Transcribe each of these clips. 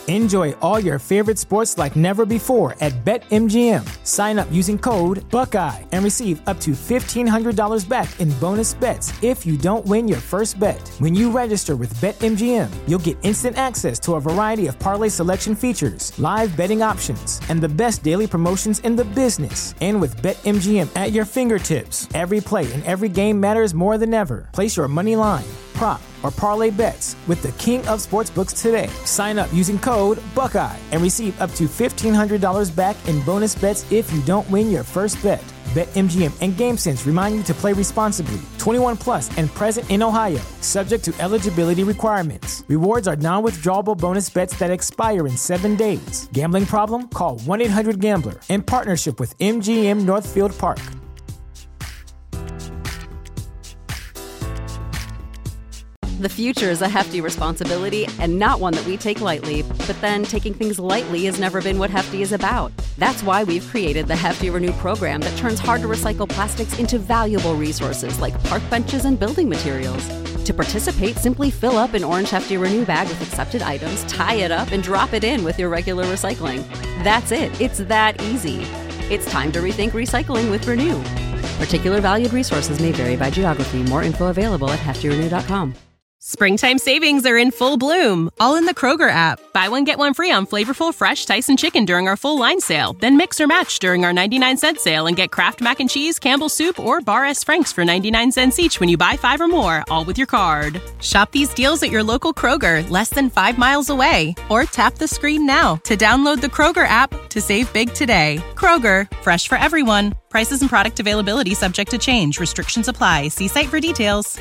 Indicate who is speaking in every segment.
Speaker 1: Enjoy all your favorite sports like never before at BetMGM. Sign up using code Buckeye and receive up to $1,500 back in bonus bets if you don't win your first bet. When you register with BetMGM, you'll get instant access to a variety of parlay selection features, live betting options, and the best daily promotions in the business. And with BetMGM at your fingertips, every play and every game matters more than ever. Place your money line, prop, or parlay bets with the king of sportsbooks today. Sign up using code Buckeye and receive up to $1,500 back in bonus bets if you don't win your first bet. BetMGM and GameSense remind you to play responsibly. 21 plus and present in Ohio, subject to eligibility requirements. Rewards are non-withdrawable bonus bets that expire in 7 days. Gambling problem? Call 1-800-GAMBLER. In partnership with MGM Northfield Park.
Speaker 2: The future is a hefty responsibility and not one that we take lightly. But then taking things lightly has never been what Hefty is about. That's why we've created the Hefty Renew program that turns hard-to-recycle plastics into valuable resources like park benches and building materials. To participate, simply fill up an orange Hefty Renew bag with accepted items, tie it up, and drop it in with your regular recycling. That's it. It's that easy. It's time to rethink recycling with Renew. Particular valued resources may vary by geography. More info available at heftyrenew.com.
Speaker 3: Springtime savings are in full bloom, all in the Kroger app. Buy one, get one free on flavorful, fresh Tyson chicken during our full line sale. Then mix or match during our 99-cent sale and get Kraft Mac and Cheese, Campbell's Soup, or Bar S. Frank's for 99 cents each when you buy 5 or more, all with your card. Shop these deals at your local Kroger, less than 5 miles away. Or tap the screen now to download the Kroger app to save big today. Kroger, fresh for everyone. Prices and product availability subject to change. Restrictions apply. See site for details.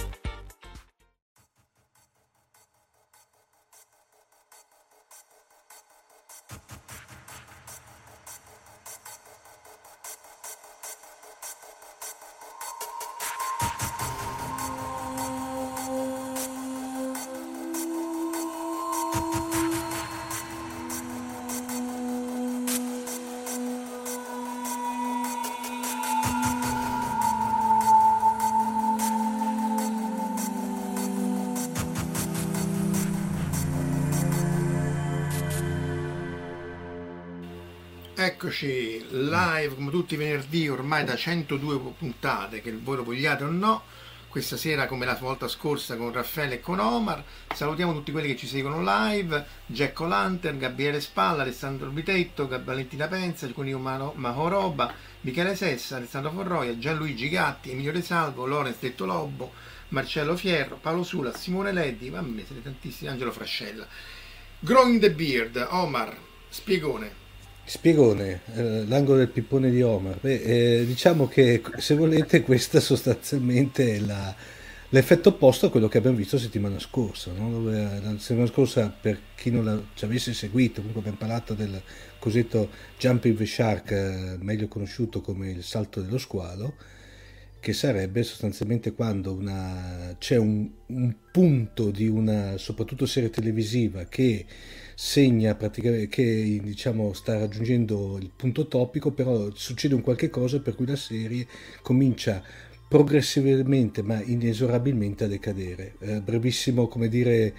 Speaker 4: Eccoci live come tutti i venerdì ormai da 102 puntate, che voi lo vogliate o no. Questa sera, come la volta scorsa, con Raffaele e con Omar. Salutiamo tutti quelli che ci seguono live: Jack O'Lantern, Gabriele Spalla, Alessandro Bitetto, Valentina Penza, Cuneo Mahoroba, Michele Sessa, Alessandro Forroia, Gianluigi Gatti, Emilio De Salvo, Lorenz Detto Lobbo, Marcello Fierro, Paolo Sula, Simone Leddi, mamma mia, siete tantissimi, Angelo Frascella. Growing the Beard, Omar, spiegone.
Speaker 5: Spiegone, l'angolo del pippone di Omar. Diciamo che, se volete, questa sostanzialmente è l'effetto opposto a quello che abbiamo visto settimana scorsa, no? Dove, la settimana scorsa, per chi non ci avesse seguito, comunque abbiamo parlato del cosiddetto Jumping the Shark, meglio conosciuto come il salto dello squalo, che sarebbe sostanzialmente quando c'è un punto di una, soprattutto serie televisiva, che segna praticamente, che diciamo sta raggiungendo il punto topico, però succede un qualche cosa per cui la serie comincia progressivamente ma inesorabilmente a decadere. Brevissimo, come dire,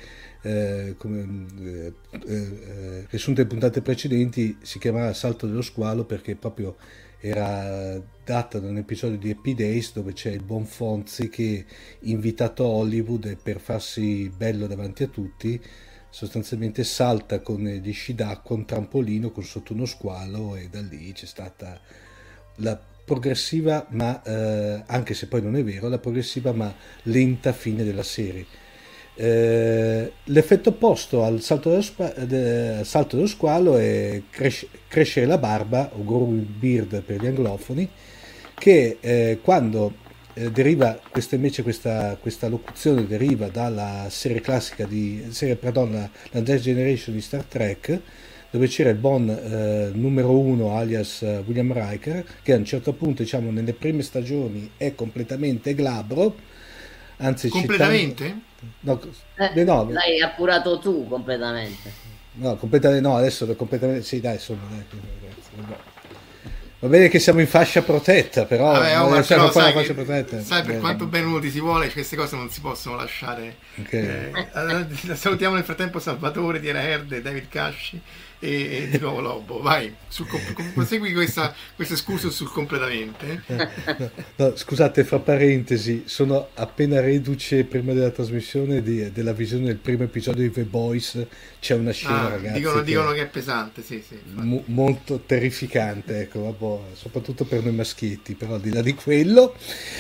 Speaker 5: riassunto le puntate precedenti, si chiamava Salto dello Squalo perché proprio era data da un episodio di Happy Days dove c'è il buon Fonzi che, invitato a Hollywood per farsi bello davanti a tutti, sostanzialmente salta con gli sci d'acqua un trampolino con sotto uno squalo, e da lì c'è stata la progressiva, ma anche se poi non è vero, la progressiva ma lenta fine della serie. L'effetto opposto al salto dello squalo è crescere la barba, o growing beard per gli anglofoni, che quando deriva questa locuzione deriva dalla serie classica la Next Generation di Star Trek, dove c'era il buon numero 1 alias William Riker, che a un certo punto, diciamo nelle prime stagioni, è completamente glabro, anzi
Speaker 4: completamente?
Speaker 5: No,
Speaker 6: l'hai appurato tu completamente.
Speaker 5: No, completamente no, adesso completamente sì, dai, insomma, dai. Va bene che siamo in fascia protetta, però
Speaker 4: Vabbè,
Speaker 5: siamo
Speaker 4: sai,
Speaker 5: fascia protetta.
Speaker 4: Sai, per quanto bene uno ti si vuole, queste cose non si possono lasciare.
Speaker 5: Okay.
Speaker 4: Salutiamo nel frattempo Salvatore, Diana Herde, David Casci e di nuovo Lobo. Vai, prosegui questo escursus sul completamente.
Speaker 5: No, scusate, fra parentesi, sono appena reduce prima della trasmissione della visione del primo episodio di The Boys. C'è una scena, ragazzi,
Speaker 4: dicono che è pesante, sì.
Speaker 5: Molto terrificante, ecco, vabbè, soprattutto per noi maschietti, però al di là di quello,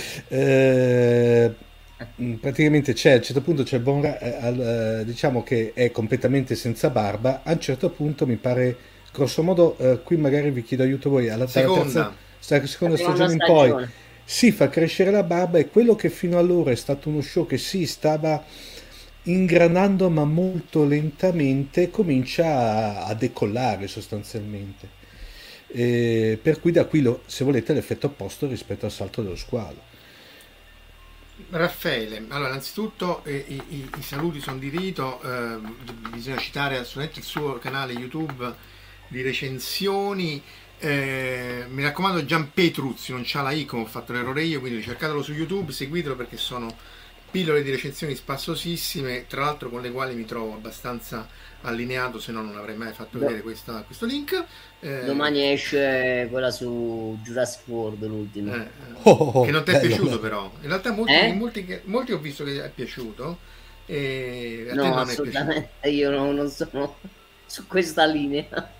Speaker 5: praticamente a un certo punto c'è diciamo che è completamente senza barba. A un certo punto mi pare, grosso modo, qui magari vi chiedo aiuto voi, dalla seconda stagione in poi si fa crescere la barba, e quello che fino allora è stato uno show che si stava ingranando ma molto lentamente comincia a decollare sostanzialmente, per cui da qui se volete l'effetto opposto rispetto al Salto dello Squalo.
Speaker 4: Raffaele, allora innanzitutto i saluti sono di rito, bisogna citare assolutamente il suo canale YouTube di recensioni, mi raccomando, Gian Petruzzi, non c'ha la I come ho fatto l'errore io, quindi cercatelo su YouTube, seguitelo perché sono pillole di recensioni spassosissime, tra l'altro con le quali mi trovo abbastanza allineato, se no non avrei mai fatto vedere questo link.
Speaker 6: Domani esce quella su Jurassic World, l'ultima.
Speaker 4: Che non ti è piaciuto però. In realtà molti ho visto che è piaciuto. E a te non
Speaker 6: assolutamente,
Speaker 4: è
Speaker 6: io non sono su questa linea.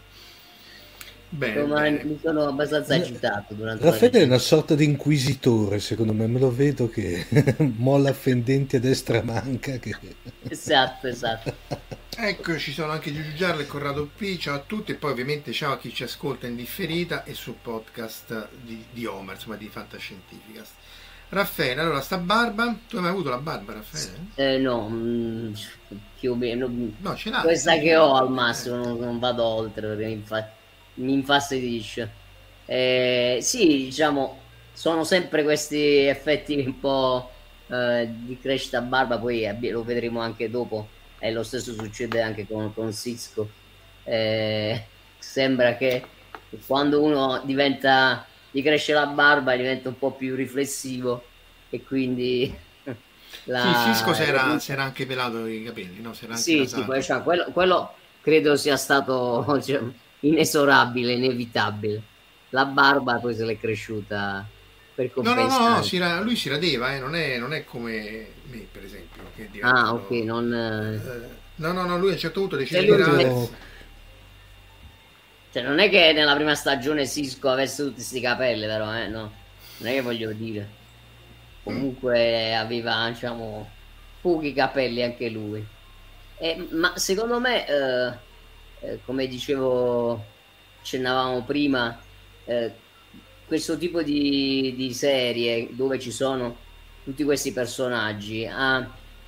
Speaker 4: Bene.
Speaker 6: Mi sono abbastanza agitato durante
Speaker 5: Raffaele è una sorta di inquisitore, secondo me lo vedo che molla fendenti a destra e manca
Speaker 6: esatto.
Speaker 4: Ecco, ci sono anche Giugiu Giarlo e Corrado P, ciao a tutti, e poi ovviamente ciao a chi ci ascolta in differita e sul podcast di Homer, insomma di Fantascientificast. Raffaele, allora sta barba, tu hai mai avuto la barba, Raffaele?
Speaker 6: No, più o meno
Speaker 4: no, ce l'hai,
Speaker 6: questa che ho al massimo, non vado oltre perché mi infastidisce. Sì, diciamo, sono sempre questi effetti un po' di crescita barba, poi lo vedremo anche dopo, e lo stesso succede anche con Cisco. Sembra che quando uno gli cresce la barba diventa un po' più riflessivo, e quindi
Speaker 4: Cisco si era anche pelato i capelli, no?
Speaker 6: Sì, quello credo sia stato inesorabile, inevitabile. La barba poi se l'è cresciuta per compensare.
Speaker 4: No, lui si radeva, non è come me, per esempio, che
Speaker 6: ok,
Speaker 4: no, lui a un certo punto decide di
Speaker 6: cioè non è che nella prima stagione Cisco avesse tutti questi capelli, però no, non è che voglio dire, comunque aveva, diciamo, pochi capelli anche lui, ma secondo me come dicevo, accennavamo prima, questo tipo di serie dove ci sono tutti questi personaggi ha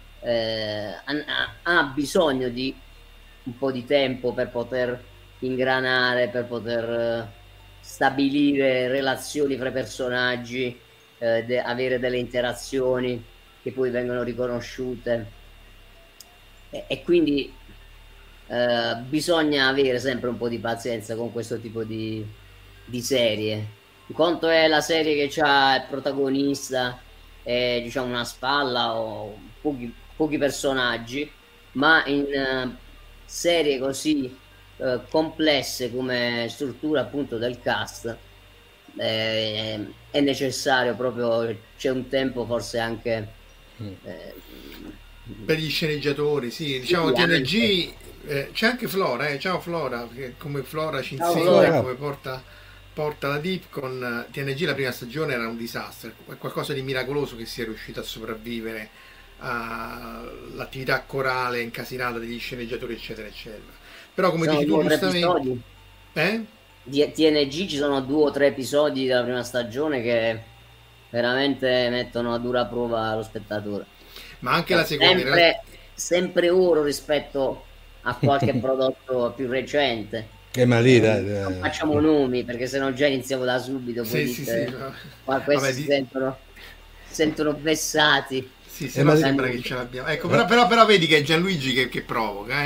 Speaker 6: bisogno di un po' di tempo per poter ingranare, per poter stabilire relazioni fra i personaggi, avere delle interazioni che poi vengono riconosciute, e quindi bisogna avere sempre un po' di pazienza con questo tipo di serie. Un conto è la serie che ha il protagonista e, diciamo, una spalla o pochi personaggi, ma in serie così complesse come struttura appunto del cast è necessario proprio, c'è un tempo forse anche
Speaker 4: per gli sceneggiatori, sì, diciamo TNG. C'è anche Flora, ciao Flora, come Flora ci insegna come porta la Deep. Con TNG la prima stagione era un disastro, è qualcosa di miracoloso che sia riuscito a sopravvivere all'attività corale incasinata degli sceneggiatori, eccetera eccetera. Però come dici tu giustamente,
Speaker 6: di TNG ci sono 2 o 3 episodi della prima stagione che veramente mettono a dura prova lo spettatore,
Speaker 4: ma anche la seconda
Speaker 6: sempre oro rispetto a qualche prodotto più recente.
Speaker 5: Ma lì
Speaker 6: non facciamo nomi perché sennò già iniziamo da subito, questi si sentono vessati.
Speaker 4: Sì, se no sembra che ce l'abbiamo. Ecco, però vedi che è Gianluigi che provoca,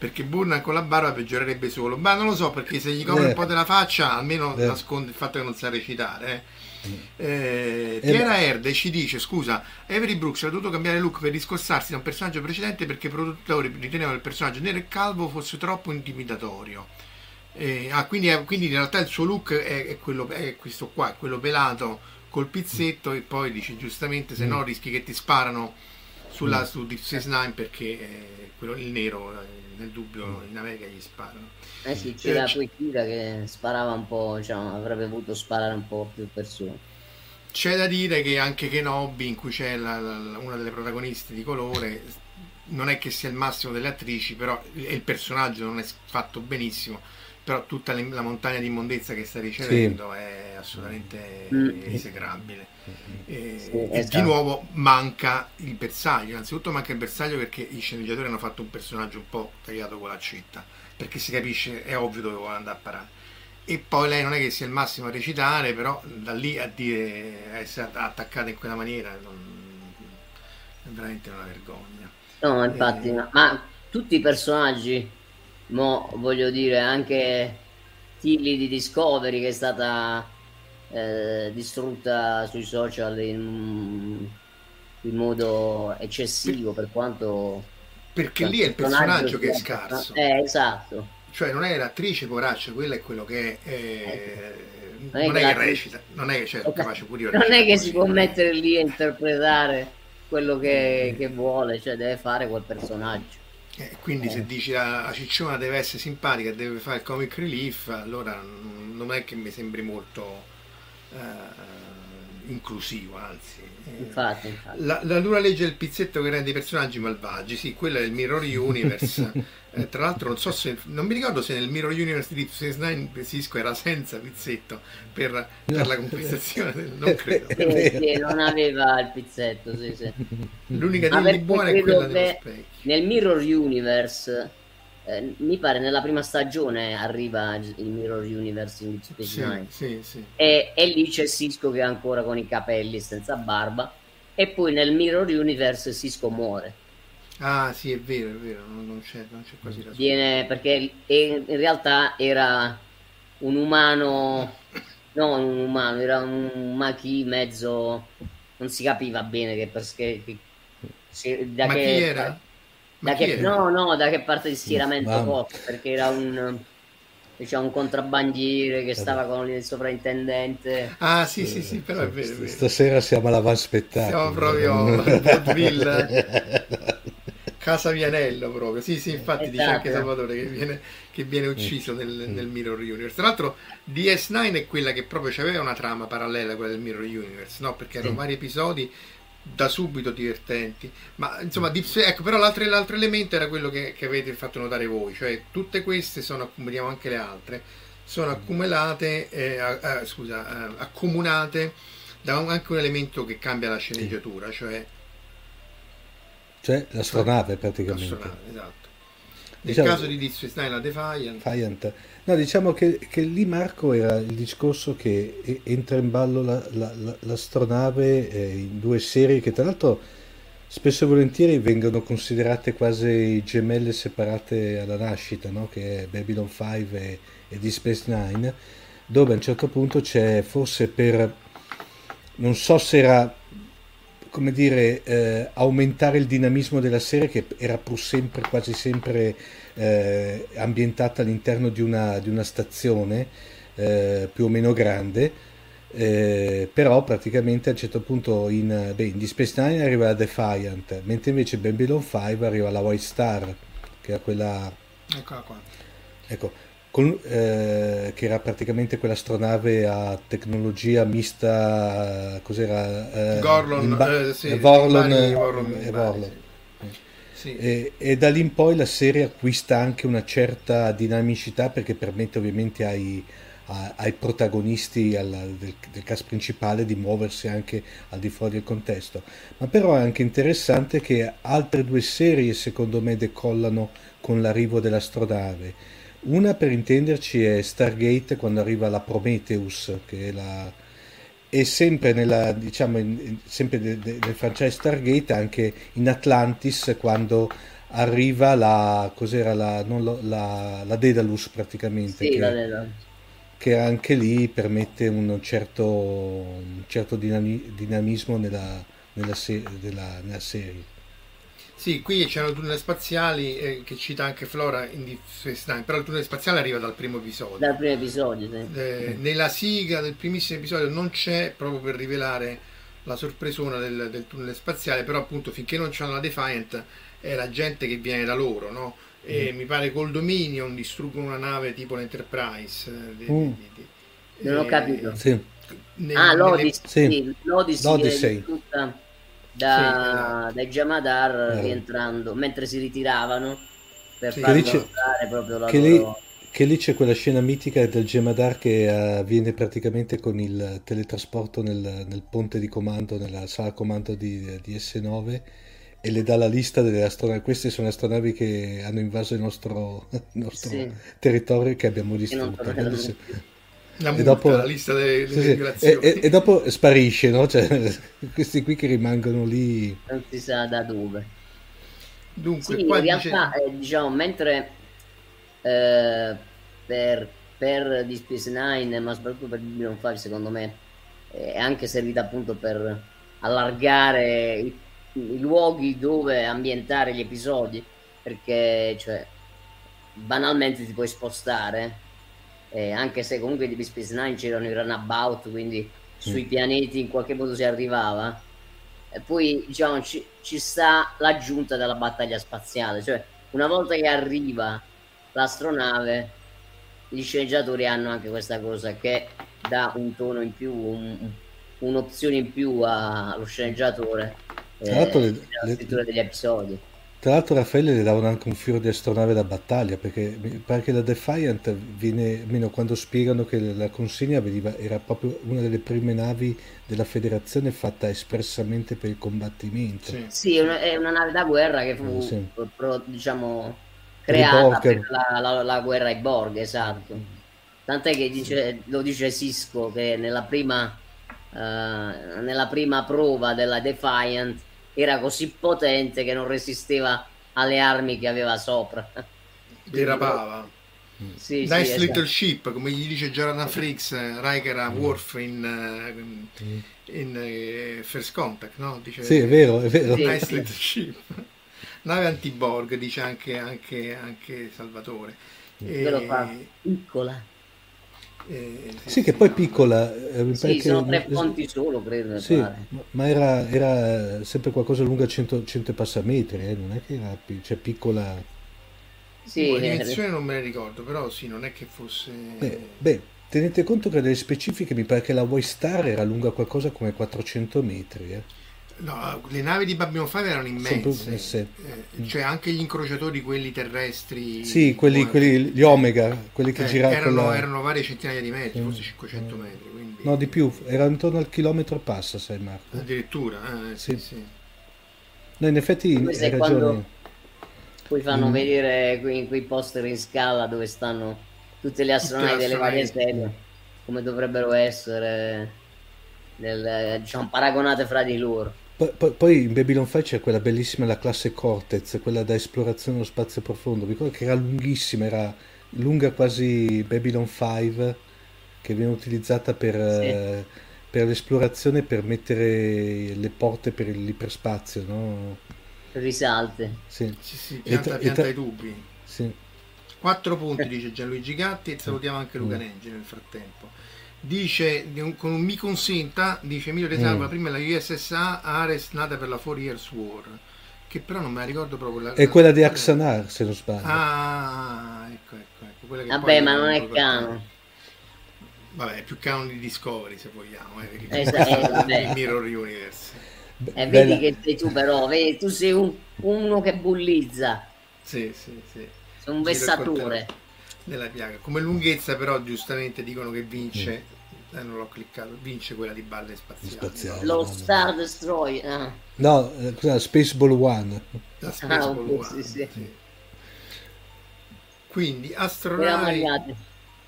Speaker 4: perché Burnham con la barba peggiorerebbe solo, ma non lo so, perché se gli copre un po' della faccia almeno nasconde il fatto che non sa recitare. Tiera Erde ci dice: scusa, Avery Brooks ha dovuto cambiare look per discostarsi da un personaggio precedente perché i produttori ritenevano il personaggio nero e calvo fosse troppo intimidatorio. Quindi in realtà il suo look è questo qua, è quello pelato col pizzetto, e poi dice giustamente se no rischi che ti sparano su Deep Space Nine, perché il nero nel dubbio in America gli sparano.
Speaker 6: Sì, c'era poi Kira che sparava un po', diciamo, avrebbe voluto sparare un po' più persone.
Speaker 4: C'è da dire che anche Kenobi, in cui c'è una delle protagoniste di colore, non è che sia il massimo delle attrici, però il personaggio non è fatto benissimo, però tutta la montagna di immondezza che sta ricevendo è assolutamente esecrabile. E di nuovo manca il bersaglio, innanzitutto manca il bersaglio perché i sceneggiatori hanno fatto un personaggio un po' tagliato con l'accetta, perché si capisce, è ovvio dove vuole andare a parare, e poi lei non è che sia il massimo a recitare, però da lì a dire essere attaccata in quella maniera è veramente una vergogna.
Speaker 6: No, infatti, ma tutti i personaggi, voglio dire, anche Tilly di Discovery, che è stata distrutta sui social in modo eccessivo, per quanto...
Speaker 4: Perché lì è il personaggio che è scarso.
Speaker 6: Esatto.
Speaker 4: Cioè non è l'attrice, poraccia, quella è quello che
Speaker 6: non è che
Speaker 4: recita, non è che c'è capace pure io.
Speaker 6: Non è che si può mettere lì a interpretare quello che vuole, cioè deve fare quel personaggio.
Speaker 4: Quindi se dici la cicciona deve essere simpatica, deve fare il comic relief, allora non è che mi sembri molto inclusivo, anzi.
Speaker 6: Infatti.
Speaker 4: La dura legge del pizzetto che rende i personaggi malvagi, sì, quella è il Mirror Universe. Tra l'altro non mi ricordo se nel Mirror Universe di Deep Space Nine Cisco era senza pizzetto per la compensazione non credo.
Speaker 6: Sì, non aveva il pizzetto, sì.
Speaker 4: L'unica di buona è quella dello specchio.
Speaker 6: Nel Mirror Universe mi pare nella prima stagione arriva il Mirror Universe in Deep Space Nine.
Speaker 4: Sì.
Speaker 6: E lì c'è Cisco che è ancora con i capelli senza barba, e poi nel Mirror Universe Cisco muore.
Speaker 4: Ah sì, è vero, non c'è quasi la
Speaker 6: sua. Perché in realtà era un umano, non un umano, era un Maquis mezzo, non si capiva bene
Speaker 4: da che era?
Speaker 6: Da che parte di schieramento fosse, perché era un contrabbandiere che stava con il sovrintendente.
Speaker 4: Ah sì, però è vero.
Speaker 5: Stasera siamo all'avanspettacolo.
Speaker 4: Siamo proprio al Casa Vianello proprio, sì, infatti. Esatto. Dice anche Salvatore che viene ucciso nel Mirror Universe. Tra l'altro DS9 è quella che proprio aveva una trama parallela a quella del Mirror Universe, no? Perché erano vari episodi da subito divertenti, ma insomma ecco, però l'altro elemento era quello che avete fatto notare voi, cioè tutte queste vediamo anche le altre, sono accumulate accomunate da anche un elemento che cambia la sceneggiatura, cioè
Speaker 5: l'astronave praticamente.
Speaker 4: Esatto. Nel caso di Deep Space Nine la Defiant.
Speaker 5: No, diciamo che lì, Marco, era il discorso che entra in ballo l'astronave in due serie che tra l'altro spesso e volentieri vengono considerate quasi gemelle separate alla nascita, no? Che è Babylon 5 e Deep Space Nine, dove a un certo punto c'è, forse non so se era, come dire, aumentare il dinamismo della serie, che era pur sempre, quasi sempre ambientata all'interno di una stazione più o meno grande, però praticamente a un certo punto in Deep Space Nine arriva la Defiant, mentre invece in Babylon 5 arriva la White Star, che era quella,
Speaker 4: eccola qua,
Speaker 5: ecco, che era praticamente quell'astronave a tecnologia mista, cos'era?
Speaker 4: Vorlon.
Speaker 5: Sì. E da lì in poi la serie acquista anche una certa dinamicità, perché permette ovviamente ai protagonisti del cast principale di muoversi anche al di fuori del contesto, ma però è anche interessante che altre due serie secondo me decollano con l'arrivo dell'astronave. Una, per intenderci, è Stargate, quando arriva la Prometheus, che è sempre sempre nel franchise Stargate, anche in Atlantis, quando arriva la Daedalus praticamente,
Speaker 6: Sì,
Speaker 5: che anche lì permette un certo dinamismo nella serie.
Speaker 4: Sì, qui c'erano tunnel spaziali che cita anche Flora in Deep Space Nine, però il tunnel spaziale arriva dal primo episodio.
Speaker 6: Dal primo episodio, sì.
Speaker 4: Nella sigla del primissimo episodio non c'è, proprio per rivelare la sorpresona del tunnel spaziale, però appunto finché non c'hanno la Defiant è la gente che viene da loro, no? E mi pare col Dominion distruggono una nave tipo l'Enterprise.
Speaker 6: Non ho capito.
Speaker 5: Sì.
Speaker 6: L'Odyssey
Speaker 5: L'Odyssey.
Speaker 6: tutta
Speaker 4: esatto.
Speaker 6: dai Jamadar rientrando mentre si ritiravano per
Speaker 4: Sì,
Speaker 6: far
Speaker 5: Che lì c'è-
Speaker 6: mostrare proprio la
Speaker 5: che lì,
Speaker 6: loro...
Speaker 5: che lì c'è quella scena mitica del Gemadar che avviene praticamente con il teletrasporto nel ponte di comando, nella sala comando di S9, e le dà la lista delle astronavi. Queste sono astronavi che hanno invaso il nostro
Speaker 6: Sì,
Speaker 5: territorio, che abbiamo
Speaker 6: che non
Speaker 5: distrutto.
Speaker 6: torneranno
Speaker 5: Sì.
Speaker 6: più.
Speaker 4: la
Speaker 5: E
Speaker 4: multa,
Speaker 5: dopo,
Speaker 4: la lista delle
Speaker 5: sì, sì.
Speaker 4: ringrazioni.
Speaker 5: E dopo sparisce, no? Cioè, questi qui che rimangono lì.
Speaker 6: Non si sa da dove.
Speaker 4: Dunque,
Speaker 6: Sì, in
Speaker 4: qua dice...
Speaker 6: realtà, diciamo, mentre eh, per Deep Space Nine, ma soprattutto per Babylon 5, secondo me, è anche servita appunto per allargare i luoghi dove ambientare gli episodi, perché, cioè, banalmente ti puoi spostare, anche se comunque di Deep Space Nine c'erano i runabout, quindi sui pianeti in qualche modo si arrivava. E poi diciamo ci sta l'aggiunta della battaglia spaziale, cioè una volta che arriva l'astronave, gli sceneggiatori hanno anche questa cosa che dà un tono in più, un'opzione in più allo sceneggiatore
Speaker 5: Tra l'altro,
Speaker 6: nella scrittura degli episodi.
Speaker 5: Tra l'altro Raffaele le davano anche un fiore di astronave da battaglia, perché mi pare che la Defiant viene, almeno quando spiegano che la consegna era proprio una delle prime navi della Federazione fatta espressamente per il combattimento.
Speaker 4: Sì.
Speaker 6: Sì, è una nave da guerra che fu,
Speaker 5: Sì.
Speaker 6: diciamo,
Speaker 5: Per i
Speaker 6: creata
Speaker 5: Borg.
Speaker 6: per la guerra ai Borg, esatto. Tant'è che lo dice Sisko che nella prima prova della Defiant era così potente che non resisteva alle armi che aveva sopra.
Speaker 4: derapava.
Speaker 6: Sì,
Speaker 4: Nice
Speaker 6: sì,
Speaker 4: Little
Speaker 6: esatto.
Speaker 4: Ship, come gli dice Jonathan Frakes, Riker a Worf in First Contact, no? Dice,
Speaker 5: Sì, è vero, è vero.
Speaker 6: Sì.
Speaker 4: Nice Little Ship. Nave anti-Borg, dice anche Salvatore.
Speaker 6: Ve lo fa piccola.
Speaker 5: Sì, che poi piccola. Mi pare
Speaker 6: Sì,
Speaker 5: che-
Speaker 6: sono 3 ponti solo, credo. mi
Speaker 5: Sì,
Speaker 6: pare.
Speaker 5: ma era sempre qualcosa lunga 100 passametri, non è che era cioè, piccola.
Speaker 6: Sì,
Speaker 4: La dimensione non me ne ricordo, però sì, non è che fosse...
Speaker 5: Beh, tenete conto che delle specifiche mi pare che la Y-Star era lunga qualcosa come 400 metri.
Speaker 4: No, le navi di Babylon 5 erano immense,
Speaker 5: immense.
Speaker 4: Cioè anche gli incrociatori, quelli terrestri,
Speaker 5: Sì, gli Omega, quelli che giravano.
Speaker 4: erano varie centinaia di metri, forse 500 metri, quindi...
Speaker 5: No, di più, era intorno al chilometro passa, sai Marco.
Speaker 4: Addirittura, sì,
Speaker 5: Sì.
Speaker 4: sì.
Speaker 5: No, in effetti
Speaker 6: Questo
Speaker 5: hai
Speaker 6: è quando
Speaker 5: ragione.
Speaker 6: poi fanno vedere in quei poster in scala dove stanno tutte le astronavi delle varie serie, come dovrebbero essere, diciamo, paragonate fra di loro.
Speaker 5: Poi in Babylon 5 c'è quella bellissima, la classe Cortez, quella da esplorazione nello spazio profondo. Mi ricordo che era lunghissima, era lunga quasi Babylon 5, che viene utilizzata per l'esplorazione, per mettere le porte per l'iperspazio, no?
Speaker 6: Risalte.
Speaker 5: Sì.
Speaker 4: Sì,
Speaker 5: E
Speaker 4: pianta i tubi.
Speaker 5: sì.
Speaker 4: 4 punti, dice Gianluigi Gatti, e salutiamo anche Luca Nengi nel frattempo. Dice, con un mi consenta, dice Emilio De Salva, prima la USSA Ares nata per la 4 Years War, che però non me la ricordo proprio.
Speaker 5: È quella di Axanar, se non sbaglio.
Speaker 4: Ah, ecco. Quella che
Speaker 6: Vabbè,
Speaker 4: poi
Speaker 6: ma non è
Speaker 4: proprio
Speaker 6: canon.
Speaker 4: Vabbè, è più canon di Discovery, se vogliamo.
Speaker 6: Vabbè.
Speaker 4: Il Mirror Universe.
Speaker 6: Vedi
Speaker 5: Bella.
Speaker 6: che sei tu però, vedi, tu sei uno che bullizza,
Speaker 4: Sì.
Speaker 6: sei un
Speaker 4: Giro il
Speaker 6: vessatore.
Speaker 4: coltello nella piaga. Come lunghezza però giustamente dicono che vince, non l'ho cliccato, vince quella di balle spaziali.
Speaker 6: Lo Star Destroyer. Ah.
Speaker 5: No, cos'era? Spaceball One.
Speaker 4: La Spaceball
Speaker 6: ok,
Speaker 4: One,
Speaker 6: sì.
Speaker 4: sì. Quindi
Speaker 6: Eravamo
Speaker 4: astronavi
Speaker 6: arrivati.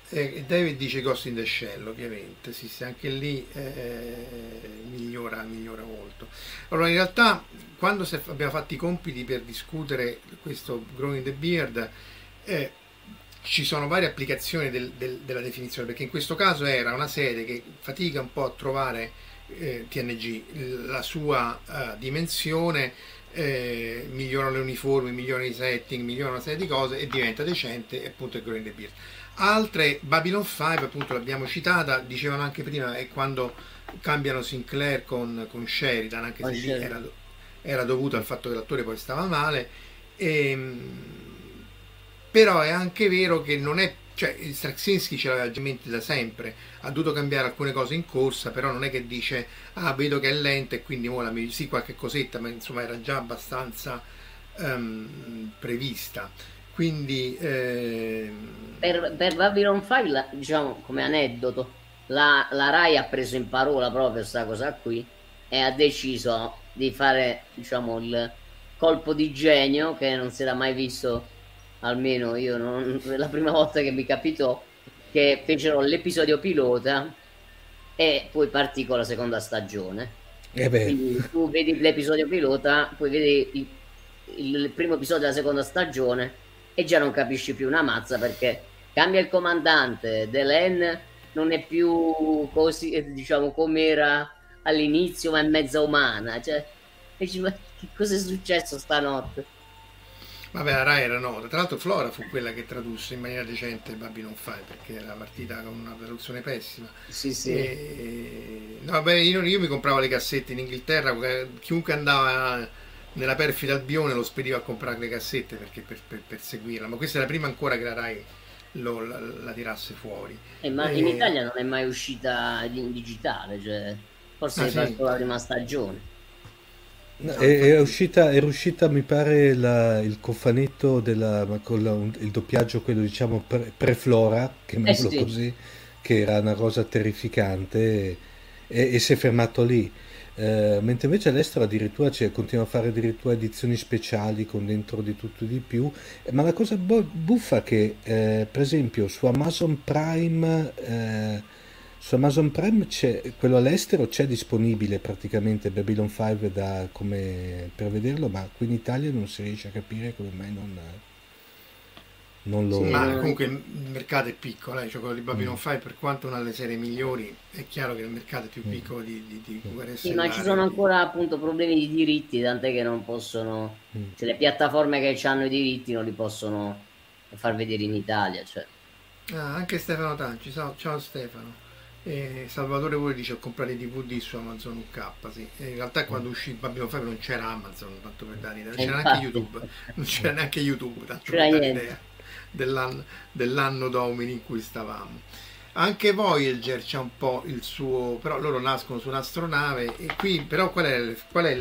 Speaker 4: David dice Ghost in the Shell, ovviamente, sì, sì, anche lì migliora molto. Allora, in realtà, quando abbiamo fatto i compiti per discutere questo Growing the Beard, ci sono varie applicazioni della definizione, perché in questo caso era una serie che fatica un po' a trovare TNG, la sua dimensione, migliorano le uniformi, migliorano i setting, migliorano una serie di cose e diventa decente, e appunto è Growing the Beard. Altre, Babylon 5, appunto l'abbiamo citata, dicevano anche prima, è quando cambiano Sinclair con Sheridan, anche se lì era dovuto al fatto che l'attore poi stava male, però è anche vero che non è, cioè Straczynski ce l'aveva già in mente da sempre, ha dovuto cambiare alcune cose in corsa, però non è che dice vedo che è lenta e quindi ora sì, qualche cosetta, ma insomma era già abbastanza prevista. Quindi
Speaker 6: per Babylon 5, diciamo come aneddoto, la Rai ha preso in parola proprio questa cosa qui e ha deciso di fare, diciamo, il colpo di genio che non si era mai visto, almeno io non, la prima volta che mi capitò, che fecero l'episodio pilota e poi partì con la seconda stagione. Quindi tu vedi l'episodio pilota, poi vedi il primo episodio della seconda stagione e già non capisci più una mazza, perché cambia il comandante, Delenn non è più così, diciamo, come era all'inizio, ma è mezza umana, cioè dici, ma che cosa è successo stanotte?
Speaker 4: Vabbè, la Rai era nota, tra l'altro Flora fu quella che tradusse in maniera decente Babylon 5, perché era partita con una traduzione pessima.
Speaker 6: Sì, sì.
Speaker 4: No, beh, io mi compravo le cassette in Inghilterra, chiunque andava nella perfida Albione lo spediva a comprare le cassette perché per seguirla, ma questa era prima ancora che la Rai la tirasse fuori.
Speaker 6: Ma in Italia non è mai uscita in digitale, cioè forse è
Speaker 4: sì.
Speaker 6: la prima stagione.
Speaker 5: No, era uscita mi pare il cofanetto con il doppiaggio, quello diciamo pre-Flora, chiamiamolo
Speaker 6: sì.
Speaker 5: così, che era una cosa terrificante, e si è fermato lì. Mentre invece all'estero addirittura continua a fare addirittura edizioni speciali con dentro di tutto e di più, ma la cosa buffa è che per esempio su Amazon Prime c'è quello all'estero, c'è disponibile praticamente Babylon 5 come per vederlo, ma qui in Italia non si riesce a capire come mai non lo...
Speaker 4: Sì, ma comunque il mercato è piccolo, cioè quello di Babylon 5, per quanto una delle serie migliori, è chiaro che il mercato è più piccolo di
Speaker 6: sì, ma ci sono ancora appunto problemi di diritti, tant'è che non possono, cioè le piattaforme che hanno i diritti non li possono far vedere in Italia, cioè.
Speaker 4: Anche Stefano Tanci, ciao Stefano. Salvatore pure dice: ho comprato i DVD su Amazon UK, sì. In realtà quando uscì Babylon 5 non c'era Amazon, tanto per dare idea, c'era neanche YouTube, non c'era neanche YouTube, tanto per dare idea dell'anno domini in cui stavamo. Anche Voyager c'è un po' il suo, però loro nascono su un'astronave, e qui però qual è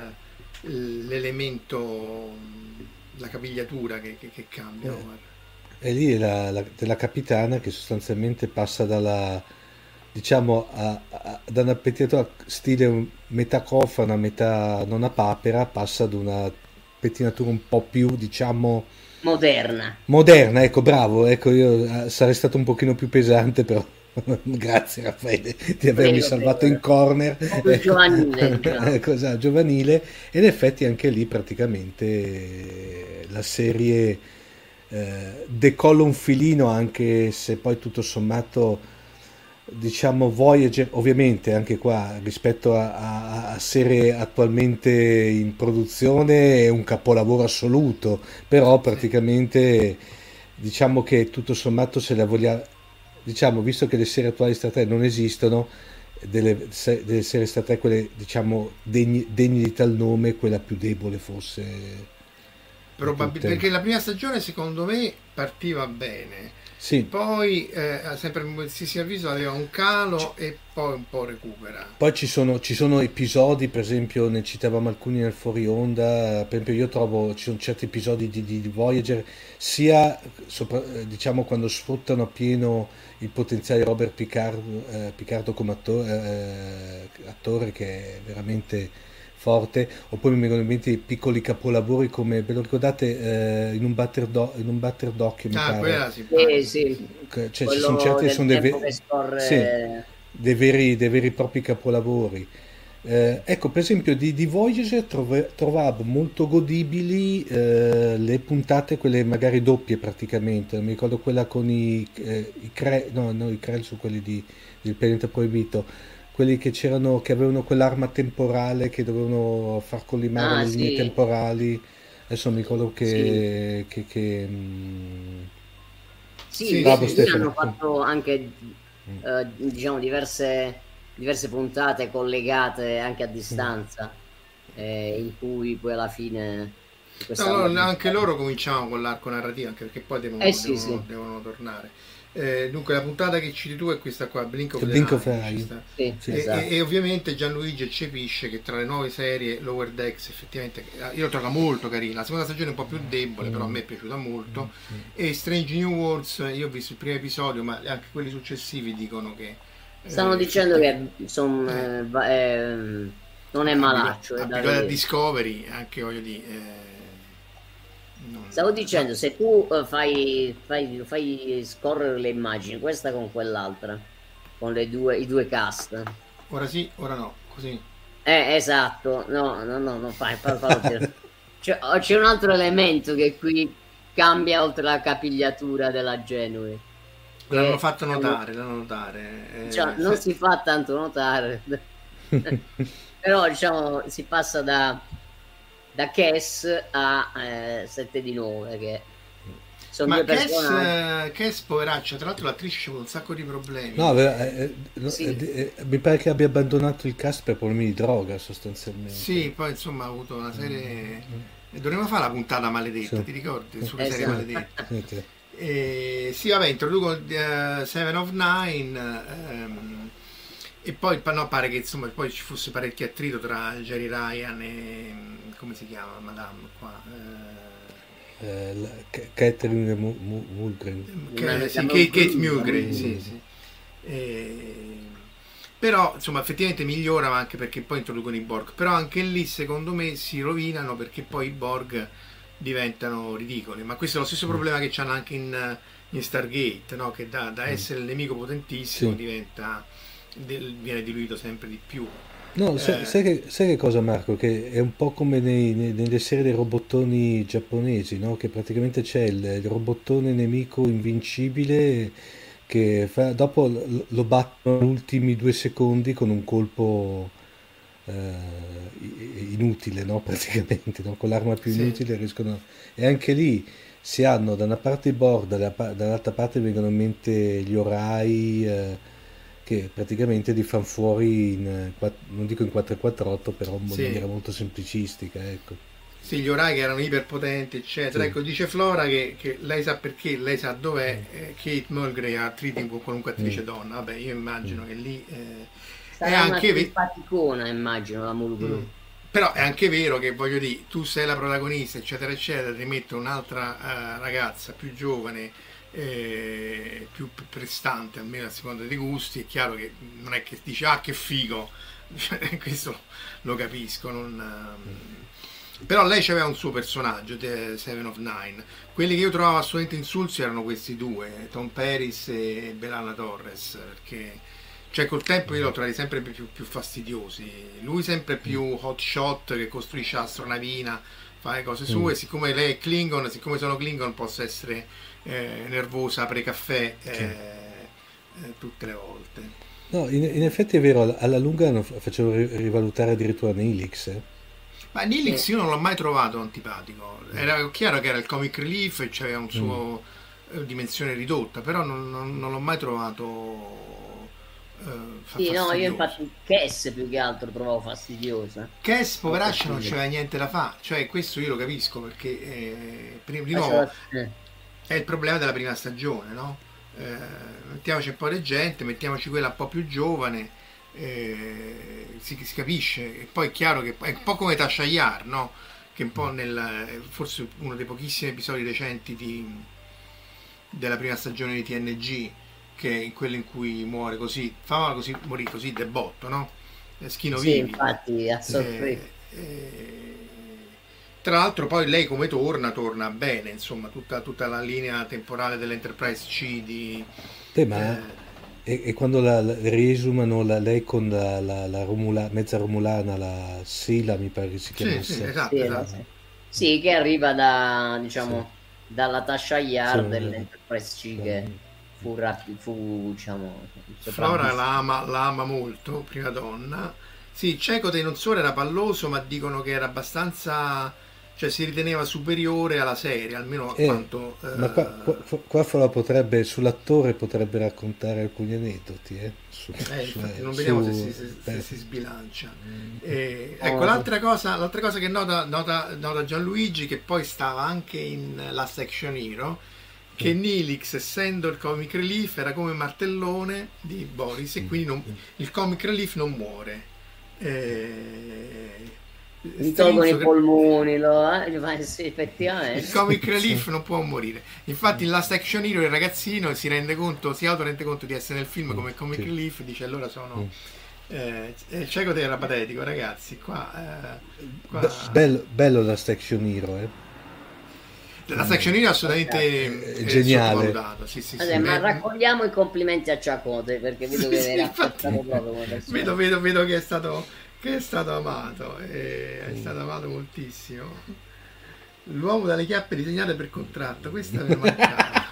Speaker 4: l'elemento, la capigliatura che cambia?
Speaker 5: E lì è della capitana che sostanzialmente passa diciamo da una pettinatura stile metà cofana, metà nonna papera, passa ad una pettinatura un po' più, diciamo, moderna, ecco, bravo, ecco, io sarei stato un pochino più pesante, però grazie Raffaele di avermi salvato in corner,
Speaker 6: giovanile,
Speaker 5: diciamo. Giovanile, ed in effetti anche lì praticamente la serie decolla un filino, anche se poi tutto sommato, diciamo, Voyager ovviamente anche qua rispetto a serie attualmente in produzione è un capolavoro assoluto, però praticamente diciamo che tutto sommato, se la vogliamo, diciamo, visto che le serie attuali Star Trek non esistono, delle serie Star Trek, quelle diciamo degne di tal nome, quella più debole forse
Speaker 4: probabilmente, perché la prima stagione secondo me partiva bene.
Speaker 5: Sì.
Speaker 4: Poi sempre si avvisa, aveva un calo e poi un po' recupera.
Speaker 5: Poi ci sono episodi, per esempio ne citavamo alcuni nel fuori onda, per esempio io trovo ci sono certi episodi di Voyager, sia diciamo quando sfruttano appieno il potenziale di Robert Picardo come attore, che è veramente forte, oppure mi vengono in mente piccoli capolavori come, ve lo ricordate, in un batter d'occhio, mi pare.
Speaker 4: Quella sì.
Speaker 6: Sì.
Speaker 5: Cioè, ci sono certi, sono
Speaker 6: che scorre...
Speaker 5: sì, dei veri e propri capolavori. Ecco, per esempio di Voyager trovavo molto godibili le puntate, quelle magari doppie praticamente. Mi ricordo quella con i Krell, no, i Krell sono quelli del pianeta proibito, quelli che c'erano, che avevano quell'arma temporale che dovevano far collimare le linee temporali. Adesso mi ricordo che
Speaker 6: sì,
Speaker 5: bravo
Speaker 6: Stefano.
Speaker 5: Stefano.
Speaker 6: Hanno fatto anche diciamo diverse puntate collegate anche a distanza, in cui poi alla fine
Speaker 4: anche loro cominciamo con l'arco narrativo, anche perché poi devono tornare. Dunque la puntata che citi tu è questa qua, Blink of the Eye.
Speaker 6: Esatto.
Speaker 4: E ovviamente Gianluigi eccepisce che tra le nuove serie Lower Decks effettivamente io l'ho trovata molto carina. La seconda stagione è un po' più debole, però a me è piaciuta molto. E Strange New Worlds, io ho visto il primo episodio, ma anche quelli successivi dicono che
Speaker 6: stanno dicendo che insomma non è malaccio,
Speaker 4: a Discovery, anche voglio dire.
Speaker 6: Stavo dicendo, se tu fai scorrere le immagini, questa con quell'altra, con i due cast.
Speaker 4: Ora sì, ora no, così.
Speaker 6: Esatto, no, fallo dire. C'è un altro elemento che qui cambia oltre la capigliatura della Genui.
Speaker 4: L'hanno fatto notare,
Speaker 6: non si fa tanto notare. Però diciamo si passa da Cass a 7 di 9, che sono due personaggi.
Speaker 4: Cass poveraccia, tra l'altro l'attrice c'ha un sacco di problemi.
Speaker 5: No, mi pare che abbia abbandonato il cast per problemi di droga sostanzialmente.
Speaker 4: Sì, poi insomma ha avuto una serie. Dovremmo fare la puntata maledetta, ti ricordi? Sulle serie maledette. Sì, vabbè, introduco Seven of Nine. E poi pare che insomma poi ci fosse parecchio attrito tra Jerry Ryan e come si chiama Madame qua?
Speaker 5: Catherine Mulgrew.
Speaker 4: Kate Mulgrew, sì. Però insomma effettivamente migliora, ma anche perché poi introducono i Borg. Però anche lì secondo me si rovinano perché poi i Borg diventano ridicoli. Ma questo è lo stesso problema che c'hanno anche in Stargate, no? Che da essere il nemico potentissimo viene diluito sempre di più.
Speaker 5: No, sai che cosa, Marco? Che è un po' come nelle serie dei robottoni giapponesi, no? Che praticamente c'è il robottone nemico invincibile che dopo lo battono negli ultimi 2 secondi con un colpo inutile, no? Praticamente, no? Con l'arma più inutile riescono. E anche lì si hanno da una parte i Borg, dall'altra parte vengono in mente gli Orai, che praticamente li fanno fuori non dico in 448, però in maniera molto semplicistica, ecco.
Speaker 4: Sì, gli Orai che erano iperpotenti, eccetera. Ecco, dice Flora che lei sa perché, lei sa dov'è Kate Mulgrew ha treating con qualunque attrice donna. Vabbè, io immagino che lì
Speaker 6: sarà è anche una simpaticona, immagino, la Mulgrew.
Speaker 4: Però è anche vero che, voglio dire, tu sei la protagonista, eccetera, eccetera, ti metto un'altra ragazza più giovane, più prestante, almeno a seconda dei gusti. È chiaro che non è che dici che figo, questo lo capisco, però lei aveva un suo personaggio, Seven of Nine. Quelli che io trovavo assolutamente insulsi erano questi due, Tom Paris e B'Elanna Torres, perché col tempo io l'ho trovati sempre più fastidiosi. Lui sempre più hotshot, che costruisce l'astronavina, fa le cose sue. Siccome lei è Klingon, siccome sono Klingon, posso essere nervosa, apre caffè tutte le volte.
Speaker 5: No, in effetti è vero, alla lunga facevo rivalutare addirittura Neelix.
Speaker 4: Ma Neelix io non l'ho mai trovato antipatico. Era chiaro che era il comic relief e c'aveva un suo dimensione ridotta, però non l'ho mai trovato
Speaker 6: no, io infatti Cass più che altro trovavo fastidiosa.
Speaker 4: Cass poveraccia non c'aveva niente da fare, cioè questo io lo capisco, perché di nuovo è il problema della prima stagione, no? Mettiamoci un po' di gente, mettiamoci quella un po' più giovane, si capisce. E poi è chiaro che è un po' come Tasha Yar, no? Che un po' forse uno dei pochissimi episodi recenti della prima stagione di TNG, che è quello in cui muore così, morì così de botto, no? Schino vivi.
Speaker 6: Infatti a sorpresa.
Speaker 4: Tra l'altro poi lei come torna bene, insomma, tutta la linea temporale dell'Enterprise C di...
Speaker 5: E quando la riesumano lei con la mezza romulana, la Sila mi pare che si chiamasse.
Speaker 4: Sì, esatto.
Speaker 6: Sì, che arriva dalla Tasha Yar dell'Enterprise C, che fu diciamo...
Speaker 4: Flora la ama molto, prima donna. Sì, Chakotay non solo era palloso, ma dicono che era abbastanza... cioè si riteneva superiore alla serie, almeno a quanto...
Speaker 5: Ma qua Flora sull'attore potrebbe raccontare alcuni aneddoti,
Speaker 4: infatti non vediamo se si sbilancia. Ecco, l'altra cosa che nota Gianluigi, che poi stava anche in Last Action Hero, che Neelix, essendo il comic relief, era come martellone di Boris, e quindi il comic relief non muore.
Speaker 6: Mi tolgono i polmoni, sì, effettivamente.
Speaker 4: Il comic relief non può morire. Infatti in Last Action Hero il ragazzino si autorende conto di essere nel film come comic relief, dice allora sono... Chakotay era patetico, ragazzi, qua...
Speaker 5: bello Last Action Hero,
Speaker 4: La Action Hero è assolutamente
Speaker 5: geniale.
Speaker 4: Sì,
Speaker 6: ma raccogliamo i complimenti a Chakotay, perché vedo che era apprezzato proprio.
Speaker 4: Vedo che è stato amato, è stato amato moltissimo. L'uomo dalle chiappe disegnate per contratto, questa mi mancava.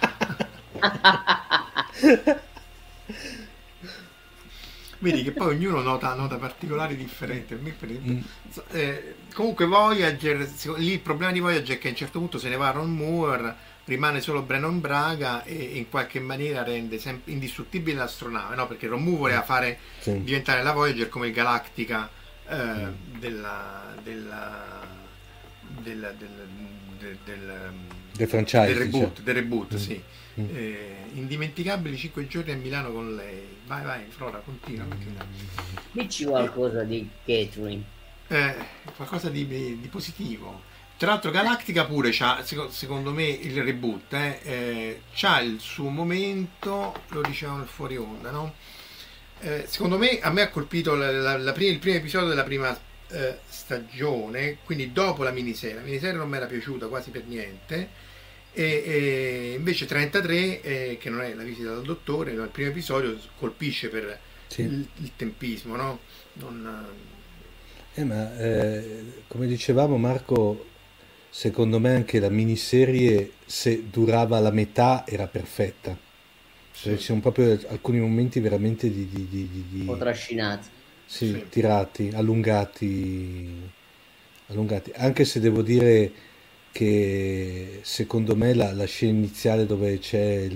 Speaker 4: Vedi che poi ognuno nota particolari differenti. Comunque Voyager, lì il problema di Voyager è che a un certo punto se ne va Ron Moore, rimane solo Brennan Braga e in qualche maniera rende indistruttibile l'astronave, no? Perché Ron Moore voleva fare diventare la Voyager come il Galactica del
Speaker 5: franchise,
Speaker 4: del reboot, sì. Indimenticabili 5 giorni a Milano con lei. Vai Flora, continua.
Speaker 6: Dici qualcosa di Catherine,
Speaker 4: qualcosa di positivo. Tra l'altro Galactica pure c'ha, secondo me, il reboot c'ha il suo momento, lo dicevamo nel fuori onda, no? Secondo me, a me ha colpito il primo episodio della prima stagione, quindi dopo la miniserie. La miniserie non mi era piaciuta quasi per niente, e invece 33, che non è la visita dal dottore, no, il primo episodio colpisce per il tempismo, no?
Speaker 5: Come dicevamo, Marco, secondo me anche la miniserie, se durava la metà, era perfetta. Ci sono proprio alcuni momenti veramente un
Speaker 6: po' trascinati,
Speaker 5: tirati, allungati, anche se devo dire che secondo me la scena iniziale dove c'è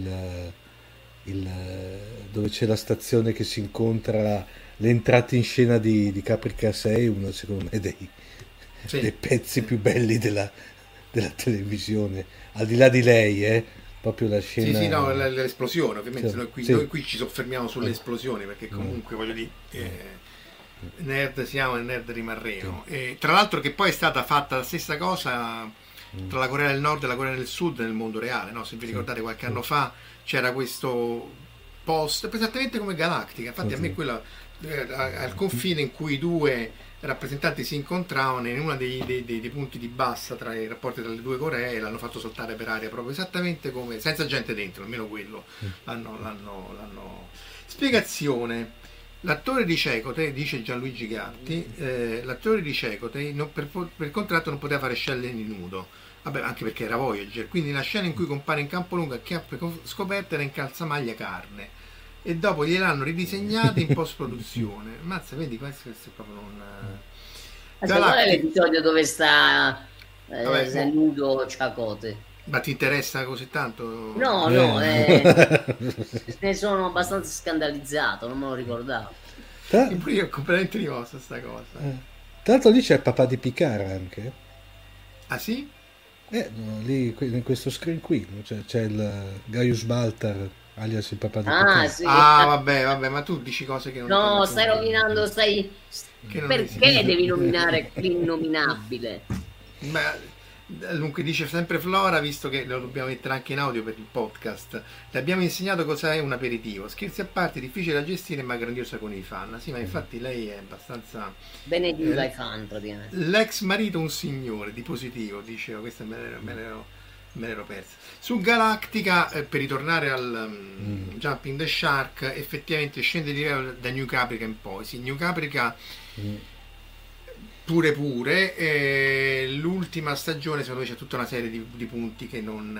Speaker 5: dove c'è la stazione che si incontra, l'entrata in scena di Caprica 6, uno secondo me dei pezzi più belli della televisione, al di là di lei, proprio la scena.
Speaker 4: L'esplosione, ovviamente noi qui ci soffermiamo sulle esplosioni, perché comunque voglio dire, nerd siamo e nerd rimarremo. E tra l'altro che poi è stata fatta la stessa cosa tra la Corea del Nord e la Corea del Sud nel mondo reale, no? Se vi ricordate, qualche anno fa c'era questo post esattamente come Galactica, infatti a me quello al confine in cui i due rappresentanti si incontravano in uno dei punti di bassa tra i rapporti tra le due Coree, e l'hanno fatto saltare per aria proprio esattamente come, senza gente dentro, almeno quello l'hanno. Spiegazione: l'attore di Chakotay, dice Gianluigi Gatti, l'attore di Chakotay per contratto non poteva fare scene di nudo, anche perché era Voyager, quindi la scena in cui compare in campo lungo a chiappe scoperte era in calzamaglia carne, e dopo gliel'hanno ridisegnata in post produzione. Mazza, vedi, questo è proprio
Speaker 6: qual è l'episodio dove sta nudo Chakotay?
Speaker 4: Ma ti interessa così tanto?
Speaker 6: No, ne sono abbastanza scandalizzato, non me lo ricordavo.
Speaker 4: Pure io ho completamente rimosso sta cosa.
Speaker 5: Tra l'altro lì c'è il papà di Picard anche.
Speaker 4: Ah sì?
Speaker 5: Lì in questo screen qui c'è il Gaius Baltar, alias il papà di Picard.
Speaker 6: Sì.
Speaker 4: Vabbè, ma tu dici cose che non...
Speaker 6: No, stai rovinando, perché devi nominare l'innominabile?
Speaker 4: Dunque dice sempre Flora, visto che lo dobbiamo mettere anche in audio per il podcast, le abbiamo insegnato cosa è un aperitivo. Scherzi a parte, difficile da gestire ma grandiosa con i fan. Sì, ma infatti lei è abbastanza
Speaker 6: benedita ai fan praticamente.
Speaker 4: l'ex marito un signore di positivo, dicevo, questa me l'ero persa. Su Galactica, per ritornare al Jumping the Shark, effettivamente scende di livello da New Caprica in poi. Sì, New Caprica pure l'ultima stagione secondo me c'è tutta una serie di punti che non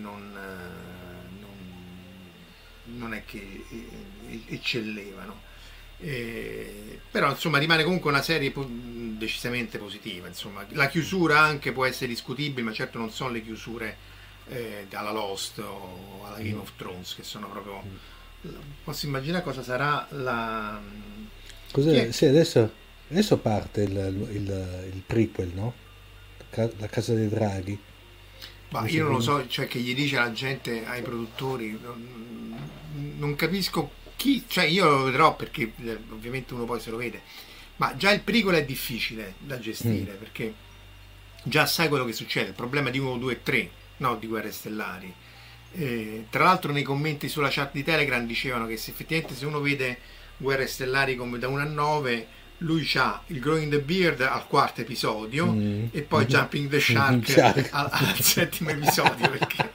Speaker 4: è che eccellevano, però insomma rimane comunque una serie decisamente positiva. Insomma, la chiusura anche può essere discutibile, ma certo non sono le chiusure alla Lost o alla Game of Thrones, che sono proprio, posso immaginare cosa sarà la
Speaker 5: Sì, adesso parte il prequel, no? La Casa dei Draghi.
Speaker 4: Ma io non lo so, cioè che gli dice la gente, ai produttori, non capisco chi, cioè io lo vedrò perché ovviamente uno poi se lo vede, ma già il prequel è difficile da gestire perché già sai quello che succede, il problema di 1, 2 3, no, di Guerre Stellari. Tra l'altro nei commenti sulla chat di Telegram dicevano che effettivamente se uno vede Guerre Stellari come da 1 a 9, lui c'ha il Growing the Beard al 4º episodio e poi Jumping the Shark al 7º episodio perché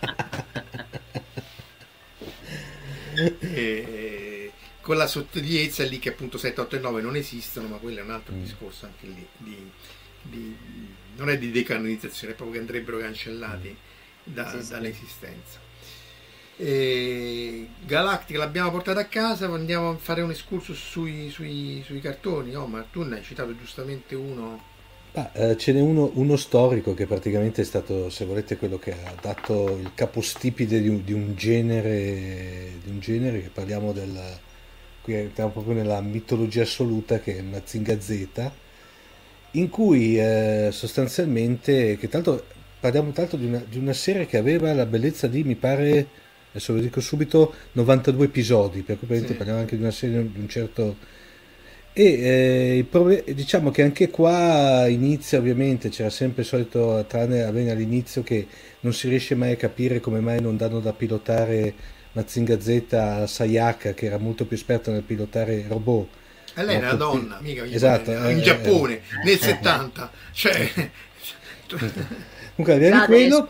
Speaker 4: con la sottigliezza lì che appunto 7, 8 e 9 non esistono, ma quello è un altro discorso anche lì non è di decanonizzazione, è proprio che andrebbero cancellati dall'esistenza. Galactica l'abbiamo portata a casa, andiamo a fare un excursus sui cartoni. Omar, tu ne hai citato giustamente uno.
Speaker 5: Ce n'è uno storico che praticamente è stato, se volete, quello che ha dato il capostipite di un genere che parliamo qui entriamo proprio nella mitologia assoluta, che è Mazinga Z, in cui sostanzialmente, che tanto parliamo tanto di una serie che aveva la bellezza di, mi pare, adesso lo dico subito, 92 episodi, per cui parliamo anche di una serie di un certo... diciamo che anche qua inizia, ovviamente c'era sempre il solito tranne all'inizio, che non si riesce mai a capire come mai non danno da pilotare Mazinga Z a Sayaka, che era molto più esperta nel pilotare robot.
Speaker 4: E lei era una donna, mica
Speaker 5: esatto,
Speaker 4: in Giappone nel 70, cioè
Speaker 5: comunque viene quello.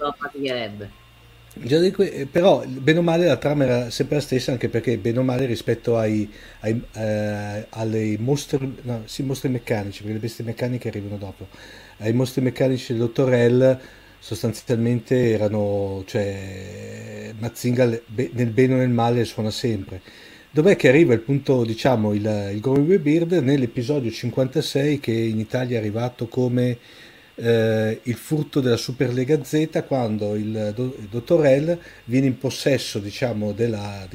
Speaker 5: Però bene o male la trama era sempre la stessa, anche perché bene o male rispetto alle mostri meccanici, perché le bestie meccaniche arrivano dopo, ai mostri meccanici del dottor L, sostanzialmente erano, cioè Mazinga nel bene o nel male suona sempre. Dov'è che arriva il punto, diciamo, il Growing Beard nell'episodio 56, che in Italia è arrivato come il furto della Superlega Z, quando il dottor L viene in possesso, diciamo, di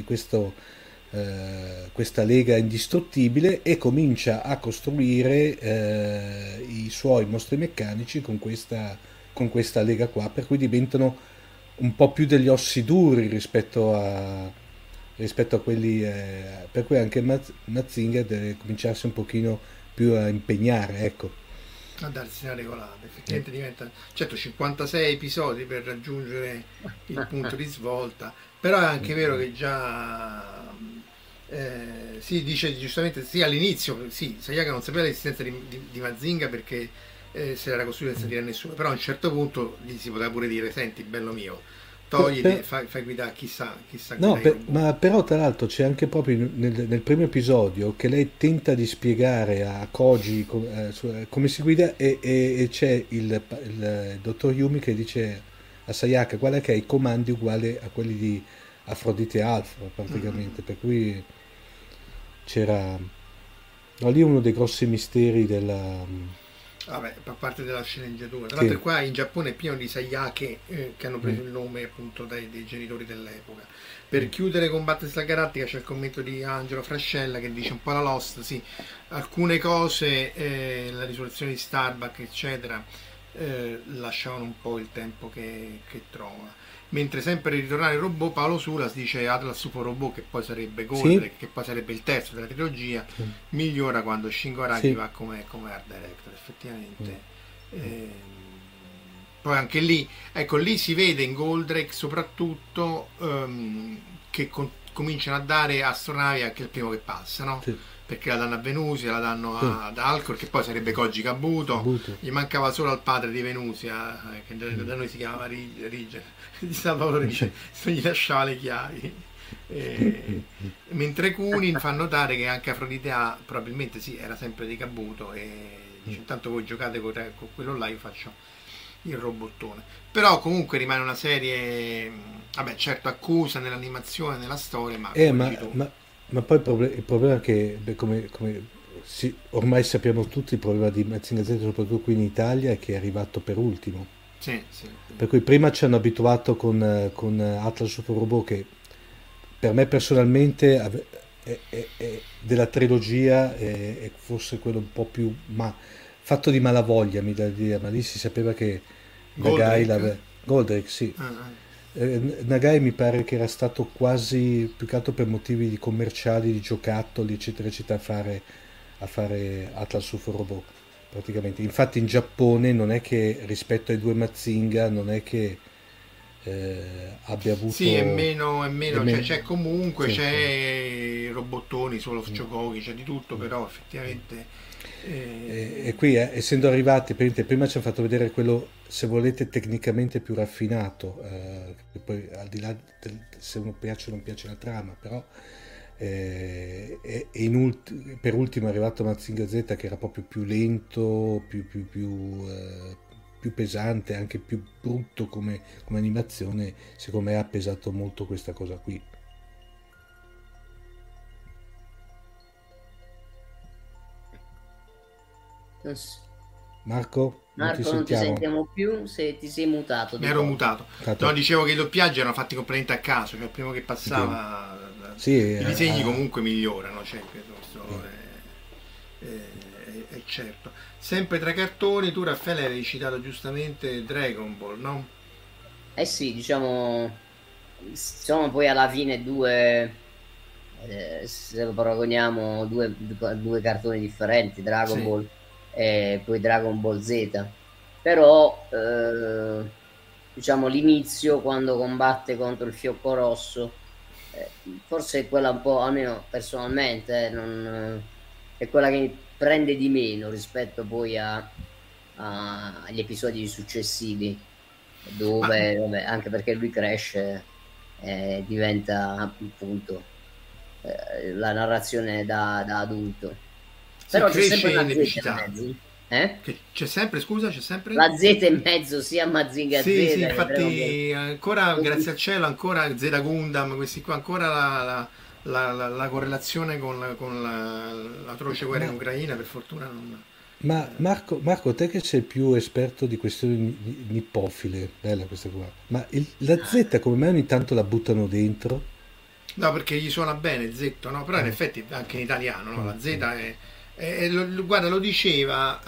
Speaker 5: questa lega indistruttibile e comincia a costruire i suoi mostri meccanici con questa lega qua, per cui diventano un po' più degli ossi duri rispetto a quelli, per cui anche Mazinga deve cominciarsi un pochino più a impegnare, ecco,
Speaker 4: a darsi una regolata. Effettivamente diventa, certo, 56 episodi per raggiungere il punto di svolta, però è anche vero che già si dice giustamente, sì, all'inizio Sayaka non sapeva l'esistenza di Mazinga perché se l'era costruito senza dire a nessuno, però a un certo punto gli si poteva pure dire: senti, bello mio, togliti, fai guidare chissà
Speaker 5: no, ma però tra l'altro c'è anche proprio nel primo episodio che lei tenta di spiegare a Koji come si guida, e c'è il dottor Yumi che dice a Sayaka: guarda che hai i comandi uguali a quelli di Afrodite Alfa praticamente, per cui c'era lì uno dei grossi misteri della...
Speaker 4: Vabbè, a parte della sceneggiatura, tra l'altro qua in Giappone è pieno di Sayake che hanno preso il nome appunto dei genitori dell'epoca. Per chiudere con Battlestar Galactica c'è il commento di Angelo Frascella che dice un po' la Lost, sì, alcune cose, la risoluzione di Starbuck eccetera, lasciavano un po' il tempo che trova. Mentre sempre ritornare al robot, Paolo Sulas dice Atlas Super Robot, che poi sarebbe Goldrake, che poi sarebbe il terzo della trilogia, migliora quando Shingo Araki va come art director, effettivamente. Poi anche lì, ecco, lì si vede in Goldrake soprattutto che cominciano a dare astronavi anche il primo che passa, no?
Speaker 5: Sì.
Speaker 4: Perché la danno a Venusia, la danno
Speaker 5: Sì.
Speaker 4: ad Alcor, che poi sarebbe Koji Kabuto. Gli mancava solo al padre di Venusia, che da noi si chiamava Rige, di San Paolo Rige, non gli lasciava le chiavi. Mentre Kunin fa notare che anche Afrodite A probabilmente sì, era sempre di Kabuto, e dice, intanto voi giocate con quello là, io faccio il robottone. Però comunque rimane una serie, vabbè, certo accusa nell'animazione, nella storia, ma
Speaker 5: ma poi il problema è che, beh, come ormai sappiamo tutti, il problema di Mazinger Z, soprattutto qui in Italia, è che è arrivato per ultimo.
Speaker 4: Sì.
Speaker 5: Per cui prima ci hanno abituato con Atlas Super Robot, che per me personalmente della trilogia è forse quello un po' più fatto di malavoglia, mi da dire, ma lì si sapeva che Goldrake, sì. Nagai mi pare che era stato quasi, più che altro per motivi commerciali, di giocattoli, eccetera, eccetera, a fare Atlas Super Robot, praticamente. Infatti in Giappone non è che, rispetto ai due Mazinga, non è che abbia avuto...
Speaker 4: Sì, è meno. Cioè, c'è comunque,
Speaker 5: sì,
Speaker 4: c'è i robottoni, solo Chokogi, c'è di tutto, però effettivamente...
Speaker 5: E qui, essendo arrivati, prima ci hanno fatto vedere quello, se volete, tecnicamente più raffinato, che poi al di là se uno piace o non piace la trama, però per ultimo è arrivato Mazinger Z, che era proprio più lento, più pesante, anche più brutto come animazione. Secondo me ha pesato molto questa cosa qui. Marco,
Speaker 6: non ti sentiamo più, se ti sei mutato.
Speaker 4: Mi ero mutato. No, dicevo che i doppiaggi erano fatti completamente a caso, cioè il primo che passava, sì, i disegni comunque migliorano, cioè, questo è certo. Sempre tra cartoni, tu Raffaele avevi citato giustamente Dragon Ball, no?
Speaker 6: Sì, diciamo, sono poi alla fine due, se lo paragoniamo, due cartoni differenti, Dragon Ball e poi Dragon Ball Z, però diciamo l'inizio, quando combatte contro il Fiocco Rosso, forse è quella un po', almeno personalmente, è quella che mi prende di meno rispetto poi agli episodi successivi, dove vabbè, anche perché lui cresce e diventa appunto la narrazione da adulto. Però c'è sempre la Z in mezzo.
Speaker 4: C'è sempre
Speaker 6: la Z in mezzo, sia Mazinga Z.
Speaker 4: Sì, infatti ancora, grazie al cielo, ancora Z Gundam, questi qua, ancora la correlazione con l'atroce guerra in Ucraina, per fortuna non...
Speaker 5: Ma Marco, te che sei più esperto di questioni nippofile, bella questa qua, ma la Z come mai ogni tanto la buttano dentro?
Speaker 4: No, perché gli suona bene Z, no? Però in effetti anche in italiano, no? La Z guarda, lo diceva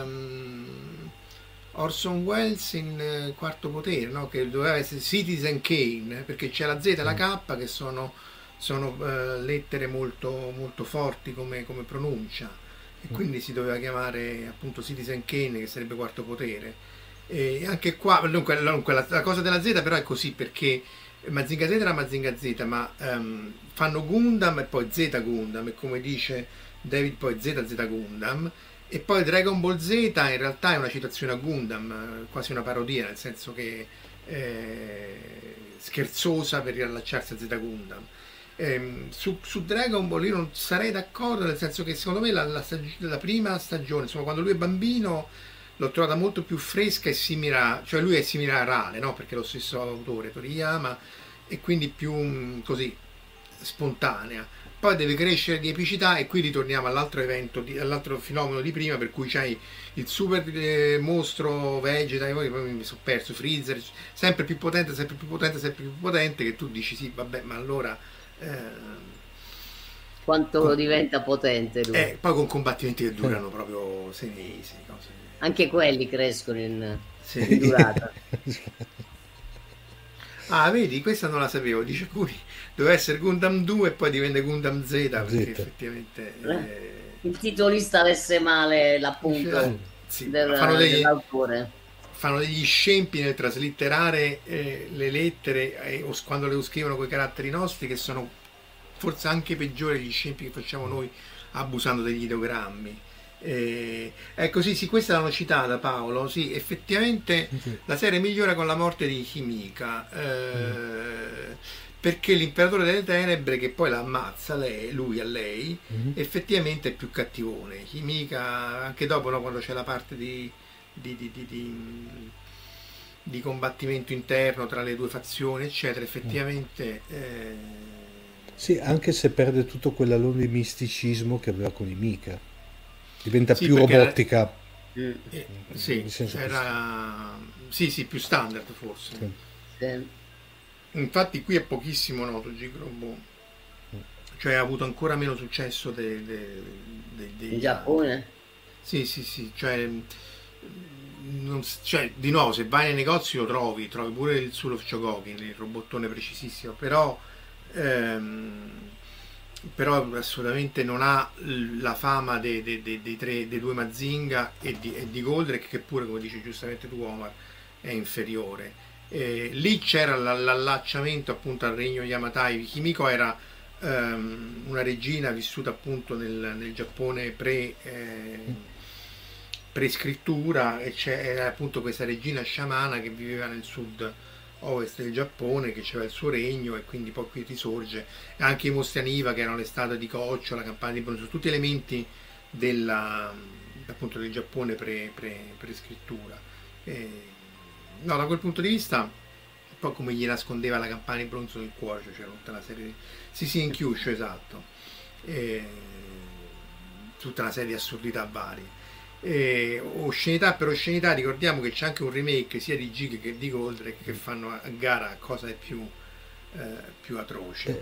Speaker 4: Orson Welles in Quarto Potere, no? Che doveva essere Citizen Kane, perché c'è la Z e la K che sono lettere molto, molto forti come pronuncia, e quindi si doveva chiamare appunto Citizen Kane, che sarebbe Quarto Potere. E anche qua, dunque, la cosa della Z però è così, perché Mazinga Z era Mazinga Z, ma fanno Gundam e poi Z Gundam, e come dice David poi ZZ Gundam, e poi Dragon Ball Z in realtà è una citazione a Gundam, quasi una parodia, nel senso che scherzosa per riallacciarsi a Z Gundam. Su Dragon Ball io non sarei d'accordo, nel senso che secondo me la prima stagione, insomma, quando lui è bambino, l'ho trovata molto più fresca e simile, cioè lui è simile a Rale, no? Perché è lo stesso autore, Toriyama, e quindi più così spontanea. Poi deve crescere di epicità, e qui ritorniamo all'altro evento, all'altro fenomeno di prima, per cui c'hai il super mostro Vegeta, e poi mi sono perso, Freezer, sempre più potente, che tu dici sì, vabbè, ma allora
Speaker 6: quanto diventa potente lui.
Speaker 4: Poi con combattimenti che durano proprio 6 mesi, cose.
Speaker 6: Anche quelli crescono in durata.
Speaker 4: Ah, vedi, questa non la sapevo, dice qui doveva essere Gundam 2 e poi diventa Gundam Z, perché effettivamente
Speaker 6: il titolista avesse male l'appunto dell'autore.
Speaker 4: fanno degli scempi nel traslitterare le lettere o quando le scrivono con i caratteri nostri, che sono forse anche peggiori degli scempi che facciamo noi abusando degli ideogrammi. Ecco, sì, questa l'hanno citata, Paolo. Sì, effettivamente la serie migliora con la morte di Himika, perché l'imperatore delle tenebre, che poi la ammazza lui a lei, effettivamente è più cattivone. Himika, anche dopo, no, quando c'è la parte di combattimento interno tra le due fazioni, eccetera, effettivamente
Speaker 5: sì, anche se perde tutto quell'alone di misticismo che aveva con Himika, diventa più robotica.
Speaker 4: Sì, era più standard forse.
Speaker 6: Sì.
Speaker 4: Infatti qui è pochissimo noto Gigrobo, cioè ha avuto ancora meno successo
Speaker 6: in Giappone?
Speaker 4: Sì, cioè di nuovo, se vai nei negozi lo trovi pure il Soul of Chogokin, il robottone precisissimo, però assolutamente non ha la fama dei due Mazinga e di Goldrake, che pure, come dici giustamente tu, Omar, è inferiore. Lì c'era l'allacciamento appunto al regno Yamatai. Himiko era una regina vissuta appunto nel Giappone pre-scrittura, e c'era appunto questa regina sciamana che viveva nel sud-ovest del Giappone, che c'era il suo regno, e quindi poi qui risorge. E anche i mostri Aniva, che erano le statue di Koccio, la campana di bronzo, tutti elementi appunto del Giappone pre-scrittura. No, da quel punto di vista, un po' come gli nascondeva la campana di bronzo nel cuore, cioè c'era tutta una serie di... Sì, in Kyushu, esatto. Tutta una serie di assurdità varie. Oscenità per oscenità, ricordiamo che c'è anche un remake sia di Jig che di Goldrake che fanno a gara cosa è più atroce.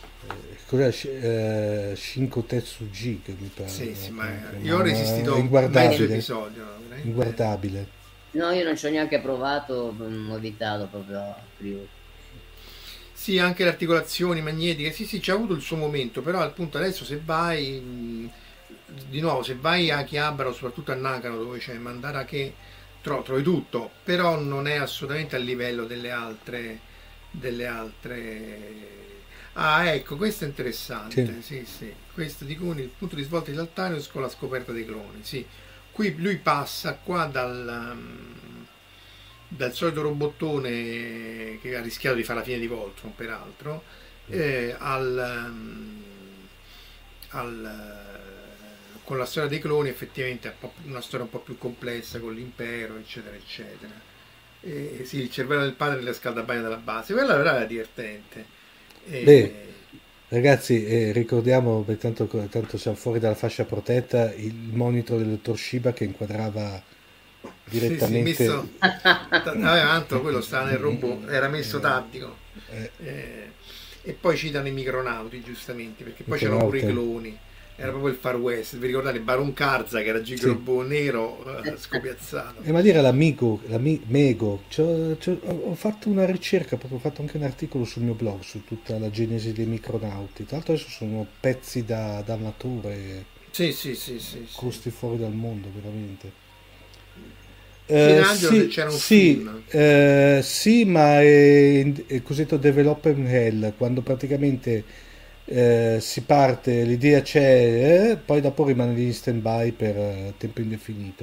Speaker 5: Cos'è Shinko Tetsuji, che mi pare?
Speaker 4: Sì, ma io ho resistito mezzo episodio, veramente.
Speaker 5: Inguardabile.
Speaker 6: No, io non ci ho neanche provato, ho evitato proprio prima.
Speaker 4: Sì, anche le articolazioni magnetiche, sì, c'è avuto il suo momento, però appunto adesso se vai di nuovo, se vai a Akihabara o soprattutto a Nakano, dove c'è Mandarake, trovi tutto, però non è assolutamente a livello delle altre. Ah, ecco, questo è interessante. Sì. Questo di Kuni, il punto di svolta di Altarius con la scoperta dei cloni. Sì, qui lui passa qua dal solito robottone che ha rischiato di fare la fine di Voltron, peraltro, con la storia dei cloni. Effettivamente è una storia un po' più complessa, con l'impero, eccetera, eccetera. Sì, il cervello del padre nella scaldabagna della base, quella era divertente.
Speaker 5: Ragazzi, ricordiamo, tanto siamo fuori dalla fascia protetta, il monitor del dottor Shiba che inquadrava direttamente.
Speaker 4: Sì, tanto quello stava nel robot, era messo tattico. E poi citano i micronauti, giustamente, perché poi c'erano pure i cloni. Era proprio il Far West, vi ricordate Baron Karza, che era Gigrobo nero scopiazzato.
Speaker 5: Ma dire Mego, ho fatto una ricerca, proprio ho fatto anche un articolo sul mio blog su tutta la genesi dei micronauti. Tra l'altro adesso sono pezzi da amatore,
Speaker 4: sì.
Speaker 5: costi fuori dal mondo, veramente.
Speaker 4: C'era un film.
Speaker 5: Sì, ma è il cosiddetto development hell, quando praticamente si parte, l'idea c'è, poi dopo rimane lì in stand by per tempo indefinito.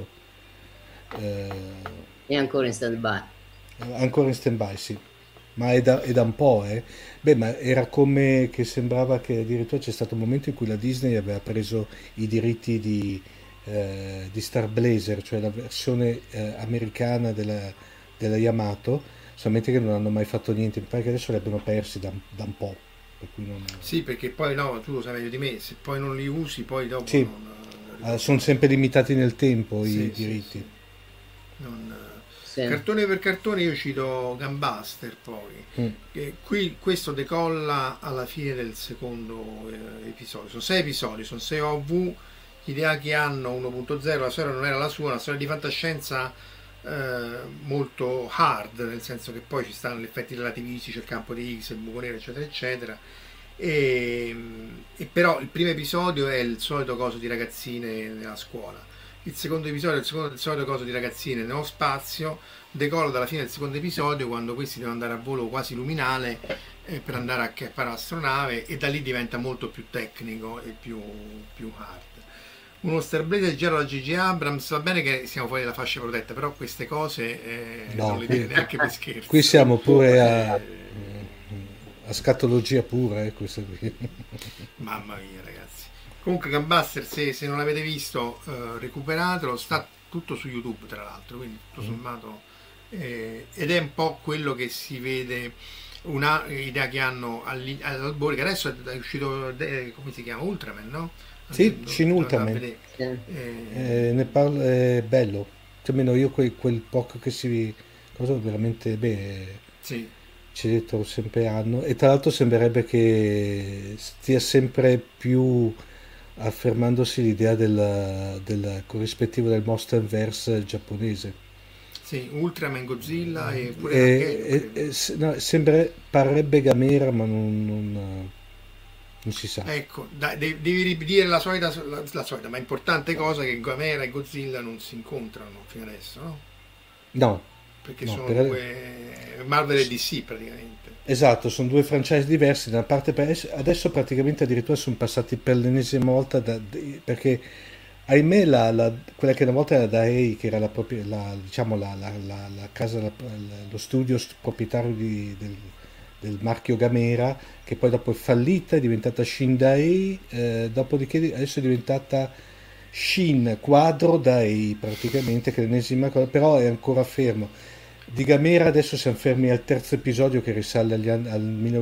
Speaker 6: È ancora in stand by.
Speaker 5: Ancora in stand by, sì, ma è da un po', Beh, ma era come che sembrava che addirittura c'è stato un momento in cui la Disney aveva preso i diritti di Star Blazer, cioè la versione americana della Yamato, solamente che non hanno mai fatto niente, perché adesso li abbiano persi da un po'. Per cui non...
Speaker 4: Sì, perché poi no, tu lo sai meglio di me, se poi non li usi poi dopo
Speaker 5: sì. Sono sempre limitati nel tempo i diritti.
Speaker 4: Cartone per cartone io cito Gunbuster, poi che qui questo decolla alla fine del secondo episodio. Sono 6 episodi, sono 6 OV. L'idea che hanno 1.0, la storia non era la sua, una storia di fantascienza molto hard, nel senso che poi ci stanno gli effetti relativistici, il campo di Higgs, il buco nero, eccetera eccetera, e però il primo episodio è il solito coso di ragazzine nella scuola. il secondo episodio, il solito coso di ragazzine nello spazio, decolla dalla fine del secondo episodio quando questi devono andare a volo quasi luminale per andare a fare l'astronave, e da lì diventa molto più tecnico e più hard. Uno Starblazer girato da J.J. Abrams, va bene che siamo fuori dalla fascia protetta, però queste cose non le dire neanche per scherzo.
Speaker 5: Qui siamo pure a scatologia pura, questa qui.
Speaker 4: Mamma mia, ragazzi. Comunque Gunbuster, se non l'avete visto, recuperatelo, sta tutto su YouTube tra l'altro, quindi tutto sommato ed è un po' quello che si vede, una idea che hanno all'albore, che adesso è uscito, come si chiama, Ultraman, no?
Speaker 5: Sì, Shin Ultraman, ne parlo, è bello, cioè, almeno io quel poco che si cosa veramente bene,
Speaker 4: sì,
Speaker 5: c'è dentro sempre anno, e tra l'altro sembrerebbe che stia sempre più affermandosi l'idea del corrispettivo del Monsterverse giapponese.
Speaker 4: Sì, Ultraman, Godzilla e
Speaker 5: pure parrebbe Gamera, ma non si sa.
Speaker 4: Ecco, devi ripetere la solita, ma importante cosa, che Gamera e Godzilla non si incontrano fino adesso, no?
Speaker 5: No.
Speaker 4: Perché sono due Marvel e DC praticamente.
Speaker 5: Esatto, sono due franchise diversi. Da una parte adesso praticamente addirittura sono passati per l'ennesima volta perché ahimè quella che una volta era Dai, che era la casa, lo studio proprietario del marchio Gamera, che poi dopo è fallita, è diventata Shindai, dopodiché adesso è diventata Shin Quadro Dai, praticamente, che è l'ennesima cosa, però è ancora fermo. Di Gamera adesso siamo fermi al terzo episodio, che risale al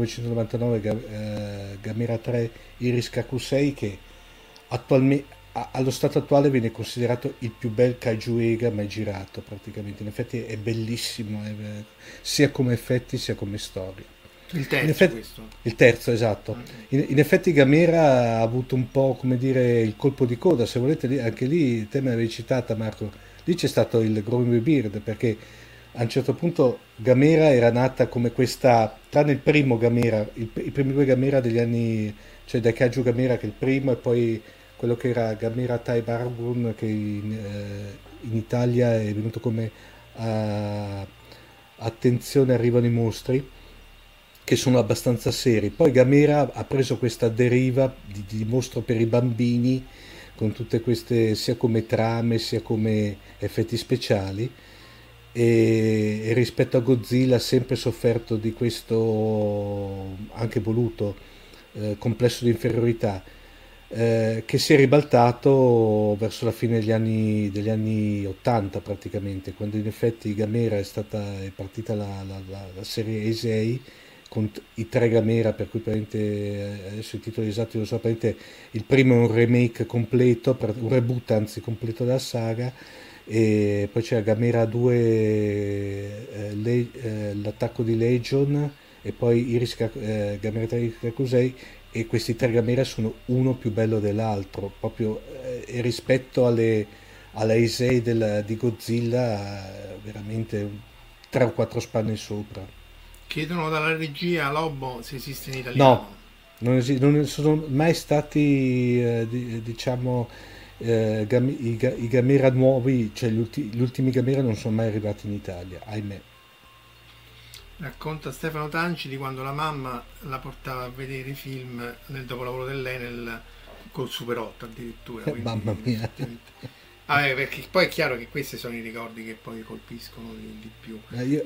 Speaker 5: 1999, Gamera 3 Iris Kakusei, che attualmente allo stato attuale viene considerato il più bel kaiju ega mai girato, praticamente. In effetti è bellissimo, sia come effetti sia come storia.
Speaker 4: Il terzo, questo.
Speaker 5: Il terzo, esatto. In effetti Gamera ha avuto un po', come dire, il colpo di coda, se volete. Anche lì, te me l'avevi citata, Marco, lì c'è stato il Growing Beard, perché a un certo punto Gamera era nata come questa, tranne il primo Gamera, i primi due Gamera degli anni, cioè dai Kaiju Gamera, che è il primo, e poi quello che era Gamera Tai Bargun, che in Italia è venuto come Attenzione, arrivano i mostri, che sono abbastanza seri. Poi Gamera ha preso questa deriva di mostro per i bambini, con tutte queste, sia come trame sia come effetti speciali, e rispetto a Godzilla ha sempre sofferto di questo anche voluto complesso di inferiorità, che si è ribaltato verso la fine degli anni 80, praticamente, quando in effetti Gamera è partita la serie Heisei con i tre Gamera, per cui adesso i titoli esatti non so, il primo è un remake completo, un reboot anzi completo della saga, e poi c'è Gamera 2, l'attacco di Legion, e poi Gamera 3 Kakusei, e questi tre Gamera sono uno più bello dell'altro, proprio rispetto alla Heisei di Godzilla, veramente 3 o 4 spanne sopra. Chiedono
Speaker 4: dalla regia Lobo se esiste in italiano.
Speaker 5: No, non sono mai stati diciamo i Gamera nuovi, cioè gli ultimi Gamera non sono mai arrivati in Italia, ahimè.
Speaker 4: Racconta Stefano Tanci di quando la mamma la portava a vedere i film nel dopolavoro dell'Enel col Super 8 addirittura.
Speaker 5: Mamma mia.
Speaker 4: Perché poi è chiaro che questi sono i ricordi che poi colpiscono di più.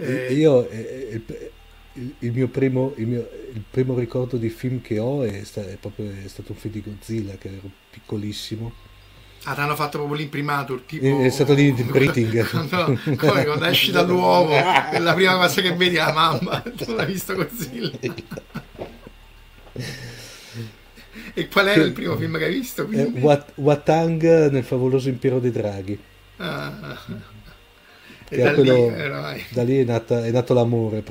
Speaker 5: Il primo ricordo di film che ho è stato un film di Godzilla, che ero piccolissimo.
Speaker 4: Ti hanno fatto proprio l'imprimatur, tipo
Speaker 5: è stato l'imprinting
Speaker 4: quando esci dall'uovo la prima cosa che vedi è la mamma. Tu l'hai visto Godzilla. E qual era il primo film che hai visto?
Speaker 5: Watang nel favoloso impero dei draghi.
Speaker 4: E da lì
Speaker 5: è nato l'amore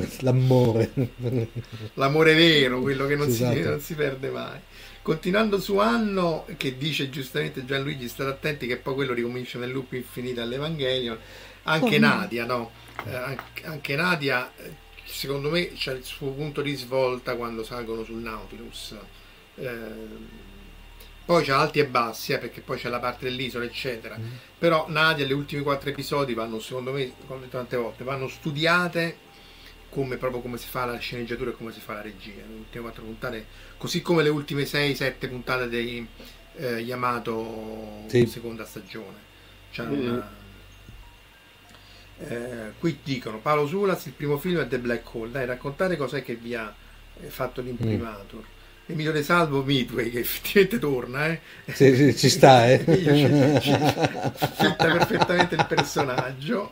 Speaker 4: vero, quello che non si perde mai. Continuando su Anno, che dice giustamente Gianluigi, state attenti che poi quello ricomincia nel loop infinito all'Evangelion. Anche Nadia, no? Anche Nadia, secondo me, c'è il suo punto di svolta quando salgono sul Nautilus. poi c'ha alti e bassi, perché poi c'è la parte dell'isola eccetera, però Nadia, gli ultimi 4 episodi vanno, secondo me, come ho detto tante volte, vanno studiate proprio come si fa la sceneggiatura e come si fa la regia. Le ultime 4 puntate, così come le ultime 6-7 puntate dei Yamato seconda stagione. Qui dicono Paolo Sulas, il primo film è The Black Hole. Dai, raccontate cos'è che vi ha fatto l'imprimatur. Emilio De Salvo, Midway, che effettivamente torna,
Speaker 5: Sì, ci sta,
Speaker 4: fitta perfettamente il personaggio.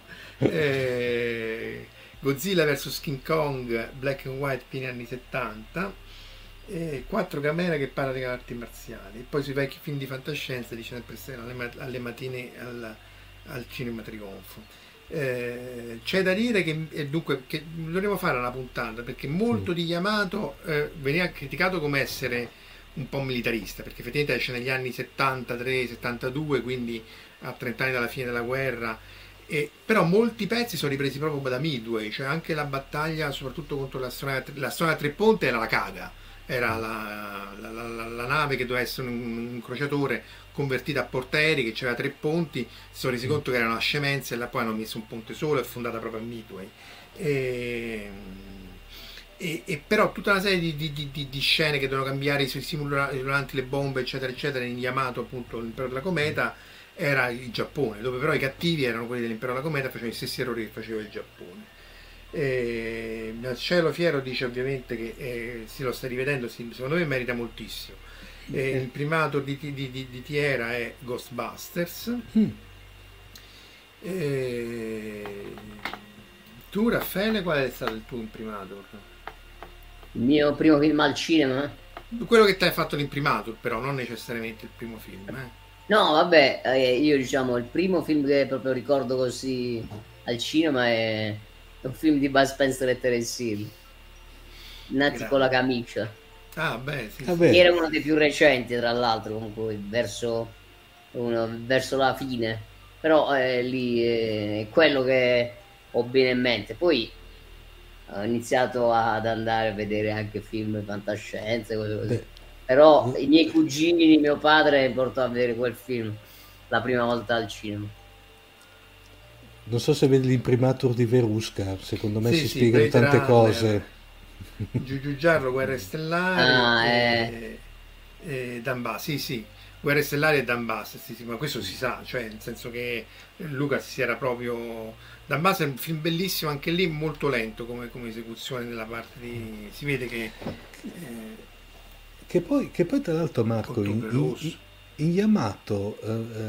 Speaker 4: Godzilla vs King Kong, black and white, fine anni 70, 4 camere che parlano di arti marziali. E poi sui vecchi film di fantascienza dice sempre alle mattine al Cinema Trionfo. C'è da dire che dunque che dovremmo fare una puntata, perché molto di Yamato veniva criticato come essere un po' militarista, perché effettivamente esce negli anni 73-72, quindi a 30 anni dalla fine della guerra. Però molti pezzi sono ripresi proprio da Midway, cioè anche la battaglia soprattutto contro l'astronave a 3 ponte era la Kaga, era la nave che doveva essere un incrociatore convertita a portaerei, che c'era 3 ponti, si sono resi conto che era una scemenza e poi hanno messo un ponte solo, è fondata proprio a Midway. E però tutta una serie di scene che devono cambiare i simulanti, le bombe eccetera eccetera, in Yamato appunto l'impero della cometa era il Giappone, dove però i cattivi erano quelli dell'impero della cometa, facevano gli stessi errori che faceva il Giappone. Cielo Fiero dice ovviamente che si lo sta rivedendo, secondo me merita moltissimo. Il primato di Tiera è Ghostbusters. Tu, Raffaele, qual è stato il tuo imprimatur?
Speaker 6: Il mio primo film al cinema?
Speaker 4: Quello che ti hai fatto l'imprimatur, però non necessariamente il primo film.
Speaker 6: No, vabbè, io diciamo il primo film che proprio ricordo così al cinema è un film di Bud Spencer e Terence Hill, Nati con la camicia.
Speaker 4: Ah, beh, sì.
Speaker 6: Che era uno dei più recenti, tra l'altro, comunque verso la fine, però lì è quello che ho bene in mente. Poi ho iniziato ad andare a vedere anche film fantascienze, cose così. Però i miei cugini, mio padre mi portò a vedere quel film la prima volta al cinema.
Speaker 5: Non so se vedi l'imprimatur di Verusca, secondo me si spiegano
Speaker 4: Blade
Speaker 5: tante
Speaker 4: Runner,
Speaker 5: cose.
Speaker 4: Giugiarro, Guerre Stellari e Donbass, sì, Guerre Stellari e Donbass, sì, ma questo si sa, cioè nel senso che Lucas si era proprio... Donbass è un film bellissimo, anche lì molto lento come esecuzione nella parte di... si vede che...
Speaker 5: Che poi tra l'altro, Marco, in Yamato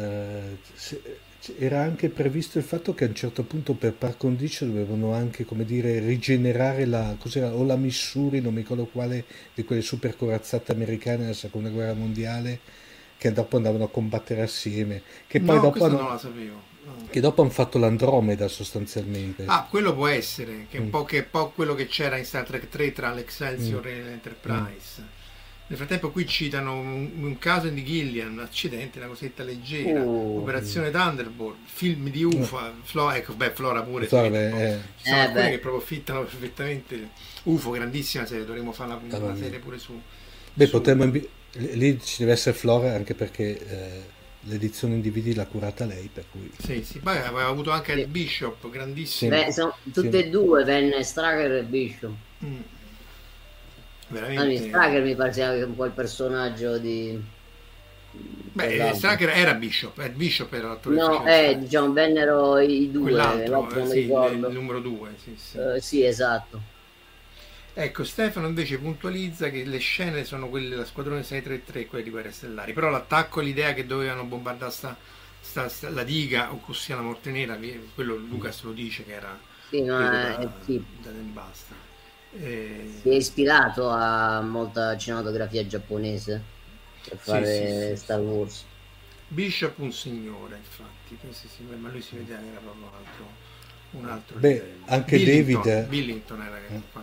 Speaker 5: era anche previsto il fatto che a un certo punto per par condicio dovevano anche, come dire, rigenerare la Missouri, non mi ricordo quale, di quelle super corazzate americane della seconda guerra mondiale, che dopo andavano a combattere assieme, che poi dopo
Speaker 4: non la sapevo.
Speaker 5: Che dopo hanno fatto l'Andromeda sostanzialmente.
Speaker 4: Quello può essere, che è un po' quello che c'era in Star Trek 3 tra l'Excelsior e l'Enterprise. Nel frattempo qui citano un caso di Gillian, accidente, una cosetta leggera, Operazione Thunderbolt, film di UFO, Flora pure, ci sono alcune che proprio fittano perfettamente. UFO, grandissima serie, dovremmo fare una serie pure su...
Speaker 5: Potremmo lì ci deve essere Flora, anche perché l'edizione in DVD l'ha curata lei, per cui...
Speaker 4: Sì, poi aveva avuto anche il Bishop, grandissimo.
Speaker 6: Sono tutte e due, Van Straker e Bishop.
Speaker 4: Veramente...
Speaker 6: Straker mi pare sia un po' il personaggio di...
Speaker 4: Straker era Bishop era l'attore.
Speaker 6: No, diciamo, vennero i due, l'altro non mi ricordo.
Speaker 4: Il numero 2,
Speaker 6: sì, esatto.
Speaker 4: Ecco, Stefano invece puntualizza che le scene sono quelle della Squadrone 633, quelle di Guerre Stellari, però l'attacco, l'idea che dovevano bombardare la diga, o ossia la Morte Nera, quello Lucas lo dice che era da Basta.
Speaker 6: Si è ispirato a molta cinematografia giapponese per fare Star Wars.
Speaker 4: Bishop un signore, infatti, ma lui si vedeva che era proprio un altro
Speaker 5: livello. Anche
Speaker 4: Billington era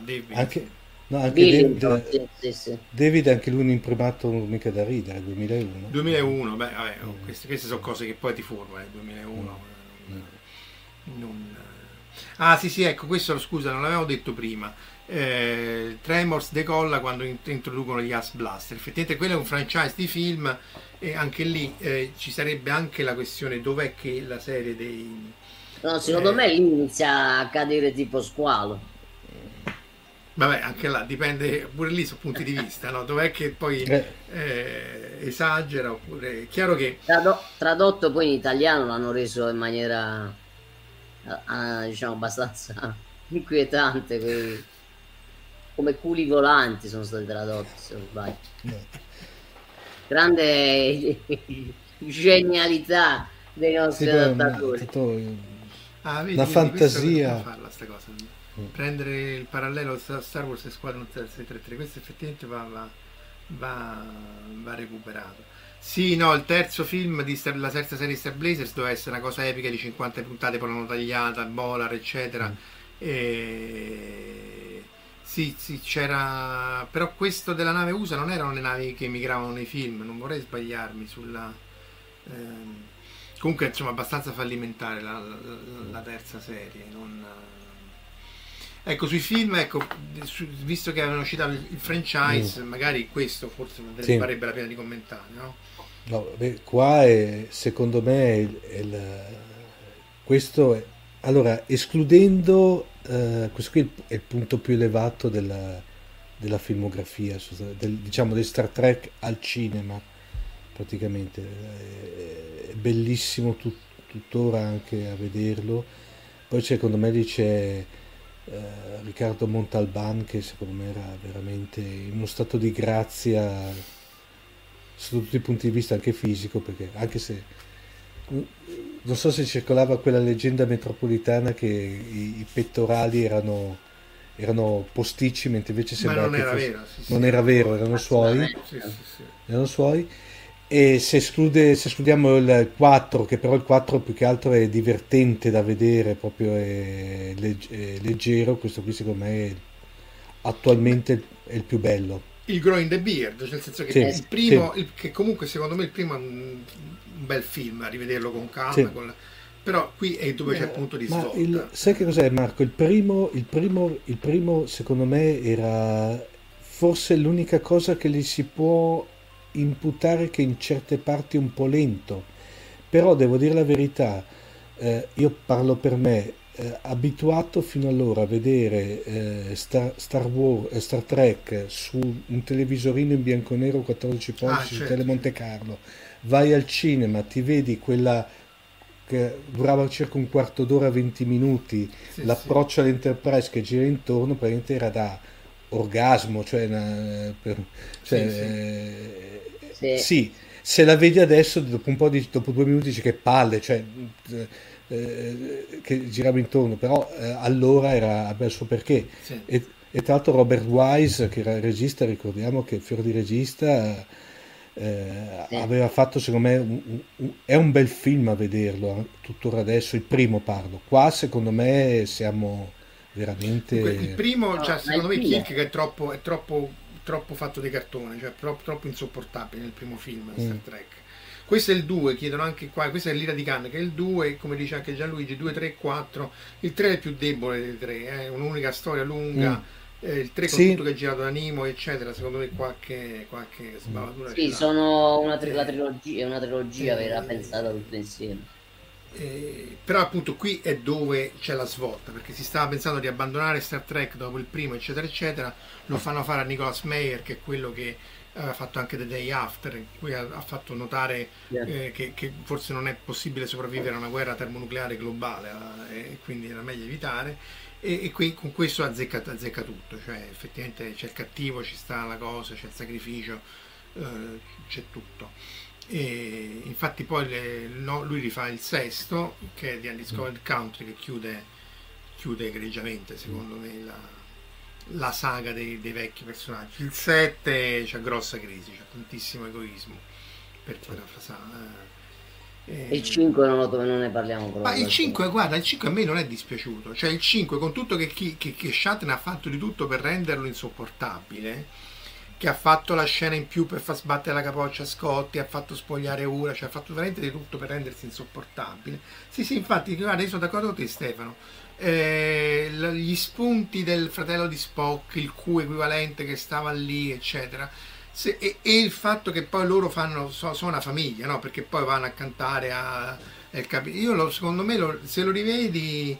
Speaker 5: David anche lui un imprimato mica da ridere, 2001.
Speaker 4: Queste sono cose che poi ti formano, 2001 sì, ecco, questo scusa, non l'avevo detto prima. Tremors decolla quando introducono gli Ass Blaster. Effettivamente quello è un franchise di film, e anche lì ci sarebbe anche la questione dov'è che la serie dei...
Speaker 6: No, secondo me lì inizia a cadere tipo squalo.
Speaker 4: Vabbè, anche là dipende, pure lì su punti di vista, no? Dov'è che poi esagera, oppure è chiaro che...
Speaker 6: Tradotto poi in italiano l'hanno reso in maniera diciamo abbastanza inquietante, come culi volanti sono stati tradotti, se non sbaglio. Grande genialità dei nostri adattatori.
Speaker 4: Vedi,
Speaker 5: la fantasia.
Speaker 4: Farla sta cosa. Prendere il parallelo tra Star Wars e Squadron 633, questo effettivamente va recuperato. Sì, no, il terzo film di la terza serie Star Blazers doveva essere una cosa epica di 50 puntate, poi l'hanno tagliata, Bolar, eccetera. Sì, c'era, però questo della nave USA non erano le navi che migravano nei film, non vorrei sbagliarmi sulla... comunque insomma abbastanza fallimentare la terza serie, ecco, sui film, ecco, visto che avevano citato il franchise, magari questo forse varrebbe la pena di commentare, no?
Speaker 5: No, beh, qua secondo me questo è, allora, escludendo questo qui è il punto più elevato della filmografia, diciamo, di Star Trek al cinema, praticamente è bellissimo tuttora anche a vederlo. Poi secondo me lì c'è Riccardo Montalban, che secondo me era veramente in uno stato di grazia sotto tutti i punti di vista, anche fisico, perché anche se non so se circolava quella leggenda metropolitana che i pettorali erano posticci, mentre invece sembrava
Speaker 4: non
Speaker 5: che
Speaker 4: era
Speaker 5: fosse...
Speaker 4: vero,
Speaker 5: non era vero, erano suoi. Erano suoi. E se escludiamo il 4, che però il 4 più che altro è divertente da vedere, proprio è leggero, questo qui secondo me attualmente è il più bello.
Speaker 4: Il Growing the Beard, nel senso che il primo, che comunque secondo me il primo è un bel film, a rivederlo con calma, però qui è dove c'è il punto di svolta.
Speaker 5: Sai che cos'è, Marco? Il primo secondo me era forse l'unica cosa che gli si può imputare, che in certe parti è un po' lento, però devo dire la verità, io parlo per me, abituato fino allora a vedere Star Trek su un televisorino in bianco e nero 14 pollici su Tele Monte Carlo, vai al cinema, ti vedi quella che durava circa un quarto d'ora, 20 minuti, l'approccio all'Enterprise che gira intorno, praticamente era da orgasmo, sì, se la vedi adesso dopo 2 minuti dici che palle, che girava intorno, però allora aveva il suo perché. E tra l'altro Robert Wise, che era il regista, ricordiamo che fiore di regista, aveva fatto, secondo me è un bel film a vederlo tuttora adesso, il primo parlo, qua secondo me siamo veramente...
Speaker 4: Il primo, secondo me Kirk che è troppo fatto di cartone, troppo insopportabile nel primo film Star Trek. Questo è il 2, chiedono anche qua, questo è l'Ira di Khan, che è il 2, come dice anche Gianluigi, 2, 3, 4, il 3 è il più debole dei 3, è un'unica storia lunga, il 3 con tutto che è girato da Nimoy, eccetera, secondo me qualche sbavatura
Speaker 6: sì, sono una trilogia vera, pensata tutto insieme.
Speaker 4: Però appunto qui è dove c'è la svolta, perché si stava pensando di abbandonare Star Trek dopo il primo, eccetera eccetera, lo fanno fare a Nicholas Meyer, che è quello che aveva fatto anche The Day After, in cui ha fatto notare che forse non è possibile sopravvivere a una guerra termonucleare globale, e quindi era meglio evitare, e qui con questo azzecca tutto, cioè effettivamente c'è il cattivo, ci sta la cosa, c'è il sacrificio, c'è tutto. E infatti poi lui rifà il sesto, che è The Undiscovered Country, che chiude egregiamente secondo me la saga dei vecchi personaggi. Il 7 c'è grossa crisi, c'è tantissimo egoismo, per
Speaker 6: il 5 non ne parliamo proprio.
Speaker 4: Ma il 5, guarda, il 5 a me non è dispiaciuto, cioè il 5, con tutto che Shatner ha fatto di tutto per renderlo insopportabile, che ha fatto la scena in più per far sbattere la capoccia a Scotty, ha fatto spogliare Ura, cioè ha fatto veramente di tutto per rendersi insopportabile. Sì, infatti, guarda, io sono d'accordo con te, Stefano, gli spunti del fratello di Spock, il Q equivalente che stava lì, eccetera. E il fatto che poi loro sono una famiglia, no? Perché poi vanno a cantare a El Capitan. Secondo me, se lo rivedi,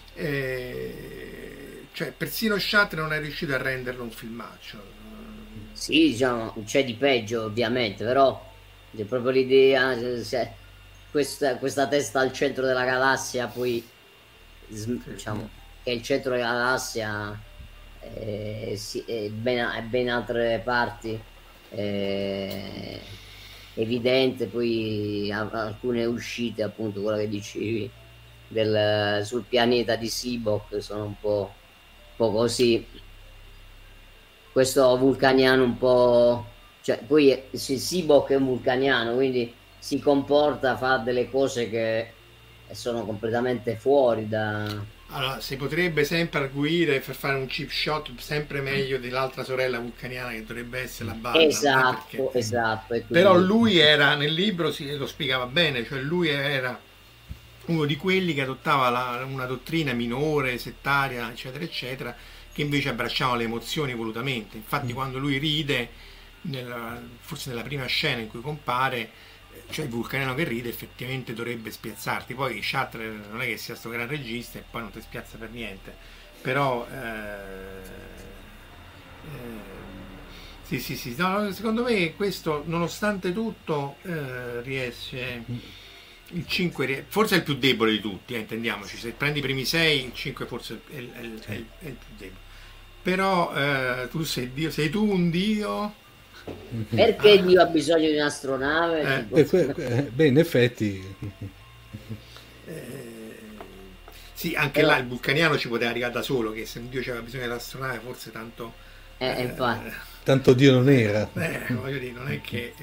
Speaker 4: cioè persino Shatner non è riuscito a renderlo un filmaccio.
Speaker 6: Sì, diciamo, c'è di peggio ovviamente, però c'è proprio l'idea, questa testa al centro della galassia, poi diciamo che il centro della galassia è ben altre parti, evidente, poi alcune uscite, appunto quella che dicevi sul pianeta di Sibok sono un po' così, questo vulcaniano un po', cioè poi Sibok è un vulcaniano, quindi si comporta, fa delle cose che sono completamente fuori da...
Speaker 4: Allora, si potrebbe sempre arguire per fare un cheap shot sempre meglio dell'altra sorella vulcaniana che dovrebbe essere la Balla.
Speaker 6: Esatto, esatto. Quindi...
Speaker 4: Però lui era, nel libro lo spiegava bene, cioè lui era uno di quelli che adottava una dottrina minore, settaria, eccetera, eccetera, che invece abbracciava le emozioni volutamente. Infatti quando lui ride, forse nella prima scena in cui compare, cioè il vulcaniano che ride effettivamente dovrebbe spiazzarti. Poi Shatner non è che sia sto gran regista e poi non ti spiazza per niente, però sì. No, secondo me questo nonostante tutto riesce, il 5 forse è il più debole di tutti, intendiamoci, se prendi i primi 6 il 5 forse è il più debole, però tu sei tu un dio.
Speaker 6: Perché Dio ha bisogno di un'astronave?
Speaker 5: Beh, in effetti
Speaker 4: sì, anche là il vulcaniano ci poteva arrivare da solo, che se un Dio aveva bisogno dell'astronave forse tanto
Speaker 5: tanto Dio non era,
Speaker 4: voglio dire, non è che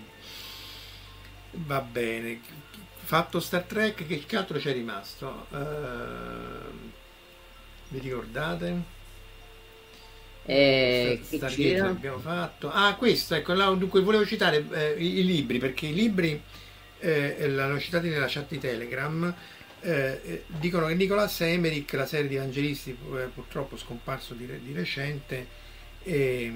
Speaker 4: va bene. Fatto Star Trek, che altro c'è rimasto? Vi ricordate? Stargate abbiamo fatto. Questo, ecco, dunque volevo citare i libri, perché i libri l'hanno citati nella chat di Telegram, dicono che Nicholas Emmerich, la serie di evangelisti purtroppo scomparso di recente, è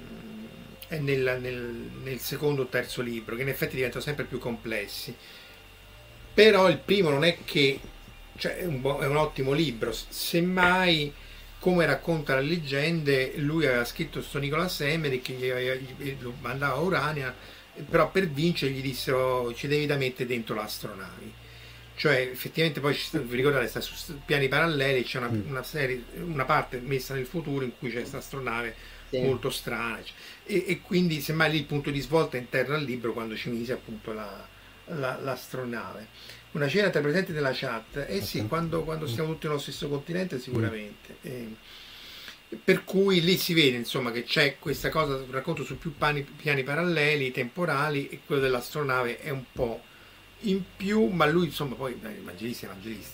Speaker 4: nel secondo o terzo libro, che in effetti diventano sempre più complessi. Però il primo non è che, cioè, è un ottimo libro, semmai, come racconta le leggende, lui aveva scritto questo Nicholas Emmerich, che lo mandava a Urania, però per vincere gli dissero: ci devi da mettere dentro l'astronavi. Cioè effettivamente poi, vi ricordate, sta su piani paralleli, c'è una parte messa nel futuro in cui c'è questa astronave molto strana, e quindi semmai lì il punto di svolta interno al libro, quando ci mise appunto l'astronave. Una cena tra i presenti della chat, sì, quando siamo tutti nello stesso continente sicuramente, per cui lì si vede insomma che c'è questa cosa, un racconto su più piani paralleli, temporali, e quello dell'astronave è un po' in più, ma lui insomma poi evangelisti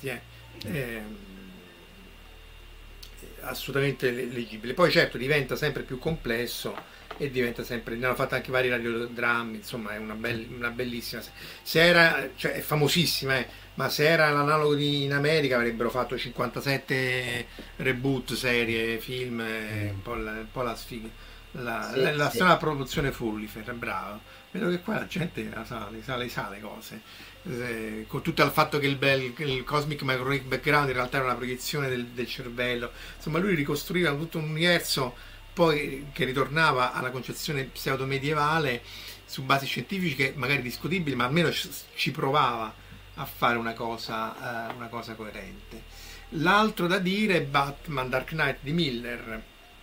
Speaker 4: assolutamente leggibile. Poi certo diventa sempre più complesso e diventa sempre, ne hanno fatto anche vari radiodrammi, insomma è una bellissima, se era, cioè è famosissima, ma se era l'analogo in America avrebbero fatto 57 reboot, serie, film, un po' la sfiga, la strana produzione Fullifer, bravo. Vedo che qua la gente sa le cose, con tutto il fatto che il Cosmic Microwave Background in realtà era una proiezione del cervello, insomma lui ricostruiva tutto un universo poi che ritornava alla concezione pseudo-medievale su basi scientifiche magari discutibili, ma almeno ci provava a fare una cosa coerente. L'altro da dire è Batman Dark Knight di Miller.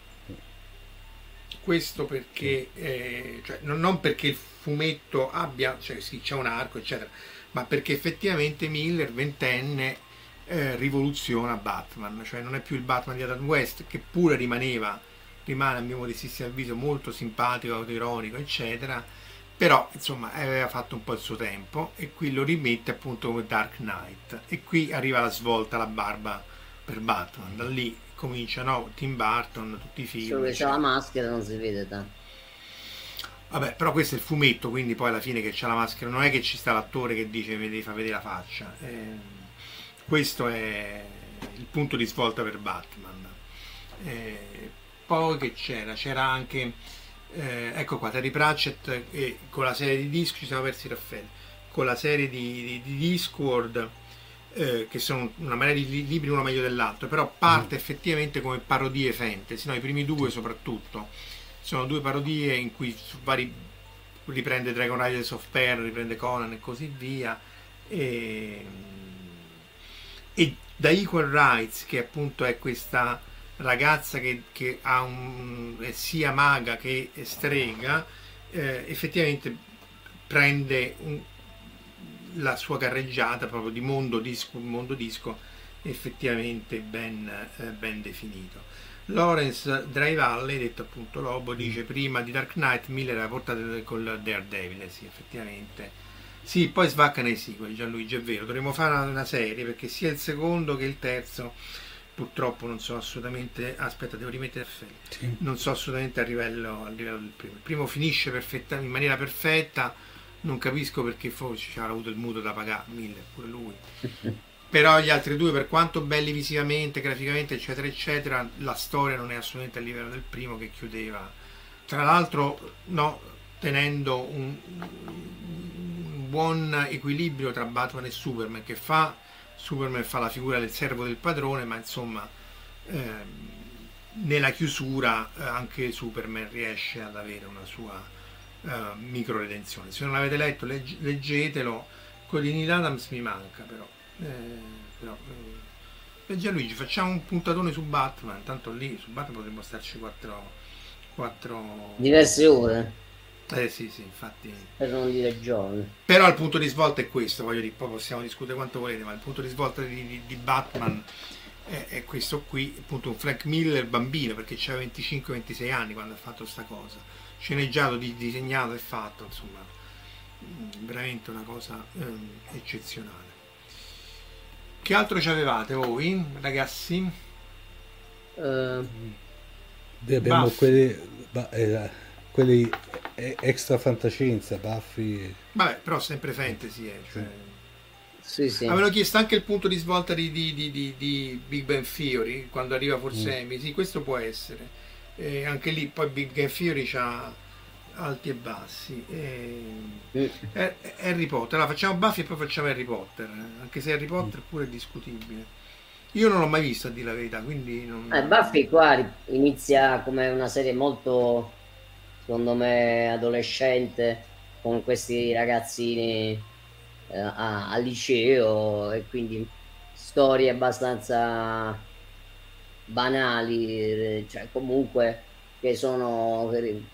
Speaker 4: Questo perché, cioè, non perché il fumetto abbia, cioè sì, c'è un arco, eccetera, ma perché effettivamente Miller, ventenne, rivoluziona Batman, cioè non è più il Batman di Adam West, che pure rimane a mio modestissimo avviso molto simpatico, autoironico, eccetera, però insomma aveva fatto un po' il suo tempo, e qui lo rimette appunto come Dark Knight, e qui arriva la svolta, la barba per Batman, da lì cominciano Tim Burton, tutti i film,
Speaker 6: solo che c'ha la maschera, non si vede tanto.
Speaker 4: Vabbè, però questo è il fumetto, quindi poi alla fine che c'ha la maschera non è che ci sta l'attore che dice fa vedere la faccia, questo è il punto di svolta per Batman. Poi che c'era anche ecco qua, Terry Pratchett, con la serie di dischi, ci siamo persi Raffaele, con la serie di Discworld, che sono una marea di libri uno meglio dell'altro, però parte effettivamente come parodie fantasy, no? I primi due soprattutto sono due parodie in cui su vari riprende Dragon Riders of Peril, riprende Conan e così via, e da Equal Rights, che appunto è questa ragazza che ha è sia maga che strega, effettivamente prende la sua carreggiata proprio di mondo disco effettivamente ben definito. Lawrence Dry Valley, detto appunto Lobo, dice prima di Dark Knight Miller aveva portato col Daredevil, sì, effettivamente sì, poi svacca nei sequel. Gianluigi, è vero, dovremmo fare una serie, perché sia il secondo che il terzo purtroppo non so assolutamente, aspetta, devo rimettere
Speaker 5: sì.
Speaker 4: Non so assolutamente a livello del primo. Il primo finisce in maniera perfetta, non capisco perché forse ci avrà avuto il mutuo da pagare, Miller pure lui. Però gli altri due, per quanto belli visivamente, graficamente eccetera eccetera, la storia non è assolutamente a livello del primo, che chiudeva, tra l'altro, no, tenendo un buon equilibrio tra Batman e Superman, che Superman fa la figura del servo del padrone, ma insomma nella chiusura anche Superman riesce ad avere una sua micro redenzione. Se non l'avete letto leggetelo. Con di Neil Adams mi manca però. Gianluigi, facciamo un puntatone su Batman, tanto lì su Batman potremmo starci 4
Speaker 6: diverse ore.
Speaker 4: Sì, infatti.
Speaker 6: Per non dire giorni.
Speaker 4: Però il punto di svolta è questo, voglio dire, poi possiamo discutere quanto volete, ma il punto di svolta di Batman è questo qui, appunto un Frank Miller bambino, perché c'era 25-26 anni quando ha fatto sta cosa, sceneggiato, disegnato e fatto, insomma, veramente una cosa eccezionale. Che altro ci avevate voi, ragazzi?
Speaker 5: Abbiamo quelli extra fantascienza, Buffy.
Speaker 4: Vabbè, però sempre fantasy, cioè.
Speaker 6: Sì.
Speaker 4: Avevano chiesto anche il punto di svolta di Big Bang Theory, quando arriva forse Amy. Sì, questo può essere. Anche lì poi Big Bang Theory c'ha alti e bassi. Harry Potter, allora facciamo Buffy e poi facciamo Harry Potter, anche se Harry Potter pure è discutibile. Io non l'ho mai visto, a dire la verità, quindi non...
Speaker 6: Buffy qua inizia come una serie molto, secondo me, adolescente, con questi ragazzini al liceo, e quindi storie abbastanza banali, cioè comunque che sono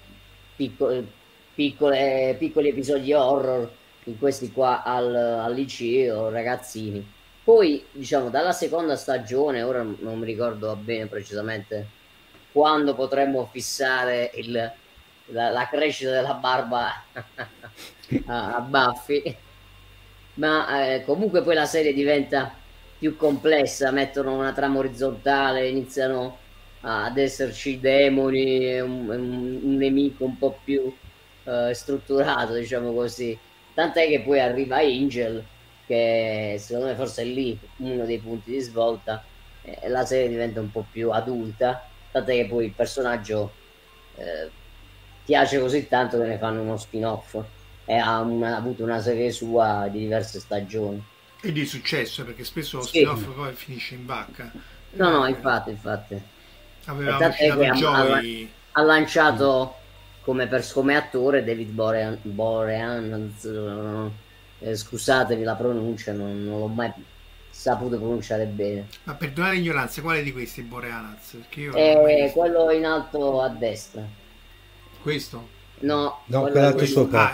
Speaker 6: piccoli episodi horror in questi qua al liceo, ragazzini. Poi diciamo dalla seconda stagione, ora non mi ricordo bene precisamente quando potremmo fissare la crescita della barba a Buffy, ma comunque poi la serie diventa più complessa, mettono una trama orizzontale, iniziano ad esserci demoni, un nemico un po' più strutturato, diciamo così, tant'è che poi arriva Angel, che secondo me forse è lì uno dei punti di svolta, la serie diventa un po' più adulta, tant'è che poi il personaggio piace così tanto che ne fanno uno spin-off e ha avuto una serie sua di diverse stagioni.
Speaker 4: E di successo, perché spesso lo spin-off poi finisce in vacca.
Speaker 6: No, infatti.
Speaker 4: Avevamo citato Joy.
Speaker 6: Ha lanciato come attore David Boreanaz, scusatemi la pronuncia, non l'ho mai saputo pronunciare bene.
Speaker 4: Ma perdonare l'ignoranza, quale di questi Boreanaz? Perché io
Speaker 6: quello in alto a destra.
Speaker 4: Questo?
Speaker 6: No,
Speaker 5: quell'altro sopra.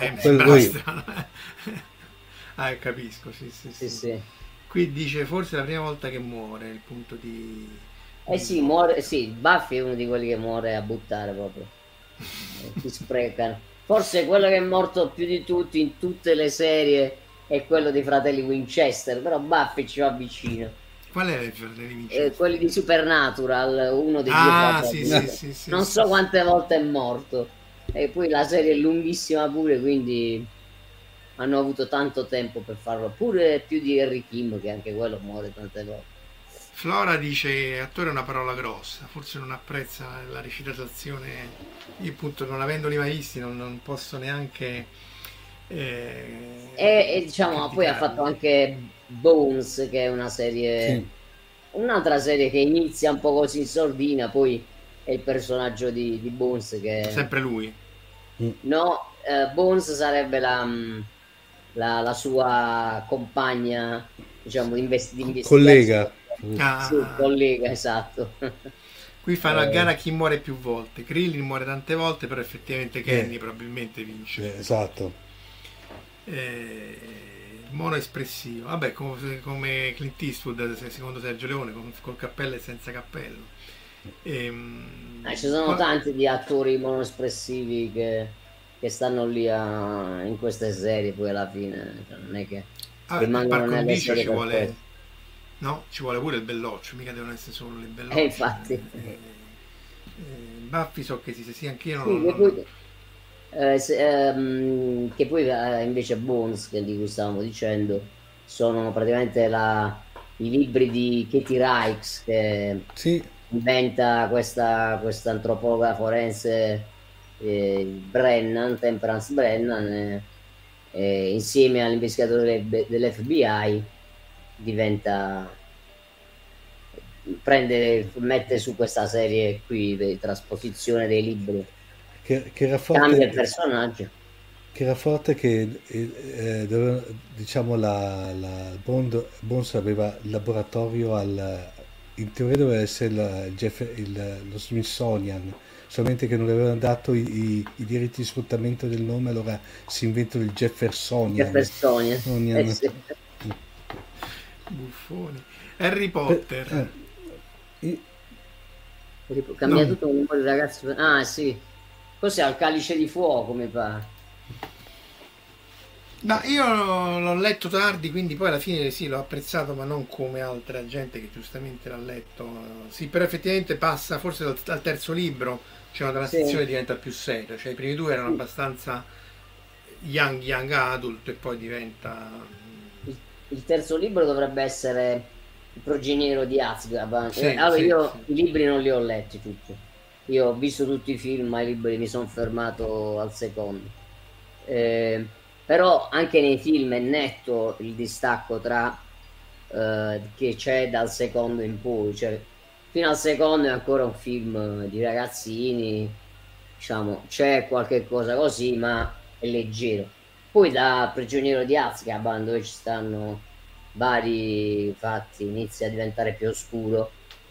Speaker 4: Capisco,
Speaker 6: sì.
Speaker 4: Qui dice forse è la prima volta che muore, il punto di...
Speaker 6: sì, muore, sì, Buffy è uno di quelli che muore a buttare proprio. Si sprecano. Forse quello che è morto più di tutti in tutte le serie è quello dei fratelli Winchester, però Buffy ci va vicino.
Speaker 4: Qual è il fratelli Winchester?
Speaker 6: Quelli di Supernatural, uno dei due fratelli.
Speaker 4: Sì,
Speaker 6: non so quante volte è morto. E poi la serie è lunghissima pure, quindi hanno avuto tanto tempo per farlo, pure più di Harry Kim, che anche quello muore tante volte.
Speaker 4: Flora dice attore è una parola grossa, forse non apprezza la recitazione. Io appunto non avendoli mai visti non posso neanche
Speaker 6: e diciamo poi ha fatto anche Bones, che è una serie,
Speaker 5: Sì.
Speaker 6: un'altra serie che inizia un po' così in sordina, poi è il personaggio di Bones che
Speaker 4: sempre lui.
Speaker 6: no, Bones sarebbe la sua compagna, diciamo, di investigazione.
Speaker 5: Collega.
Speaker 4: Ah,
Speaker 6: Sì, collega, esatto.
Speaker 4: qui fanno a gara chi muore più volte. Krillin muore tante volte, però effettivamente Kenny probabilmente vince.
Speaker 5: Esatto.
Speaker 4: Mono espressivo, vabbè, come Clint Eastwood secondo Sergio Leone, col cappello e senza cappello.
Speaker 6: Ci sono tanti di attori monoespressivi che stanno lì in queste serie, poi alla fine non è che rimangono
Speaker 4: par
Speaker 6: nelle
Speaker 4: condicio
Speaker 6: serie
Speaker 4: ci vuole,
Speaker 6: perfette.
Speaker 4: no? Ci vuole pure il belloccio, mica devono essere solo le bellocce.
Speaker 6: Infatti.
Speaker 4: Buffy so che sì, anch'io
Speaker 6: Sì, che poi invece Bones, che di cui stavamo dicendo, sono praticamente i libri di Katie Reichs, che
Speaker 5: Sì,
Speaker 6: inventa questa antropologa forense, Brennan, Temperance Brennan, insieme all'investigatore dell'FBI mette su questa serie qui di trasposizione dei libri,
Speaker 5: che era
Speaker 6: cambia il
Speaker 5: forte,
Speaker 6: personaggio.
Speaker 5: che era forte che diciamo Bones aveva il laboratorio in teoria doveva essere lo Smithsonian, solamente che non avevano dato i diritti di sfruttamento del nome, allora si inventano il Jeffersonian.
Speaker 6: Sì.
Speaker 4: Buffoni. Harry Potter.
Speaker 6: Cambia
Speaker 4: No.
Speaker 6: tutto un po' di ragazzi. Ah sì, cos'è al Calice di Fuoco, mi pare.
Speaker 4: No, io l'ho letto tardi, quindi poi alla fine sì, l'ho apprezzato, ma non come altra gente che giustamente l'ha letto. Sì, però effettivamente passa forse dal terzo libro, c'è una transizione
Speaker 6: Sì.
Speaker 4: diventa più seria, cioè i primi due erano abbastanza young adult e poi diventa...
Speaker 6: Il terzo libro dovrebbe essere Il Prigioniero di Azkaban.
Speaker 4: Sì,
Speaker 6: Allora
Speaker 4: sì,
Speaker 6: io
Speaker 4: sì.
Speaker 6: i libri non li ho letti tutti. Io ho visto tutti i film, ma i libri mi sono fermato al secondo. Però anche nei film è netto il distacco tra che c'è dal secondo in poi, cioè fino al secondo è ancora un film di ragazzini, diciamo, c'è qualche cosa così, ma è leggero. Poi da Prigioniero di Azkaban, dove ci stanno vari fatti, inizia a diventare più oscuro,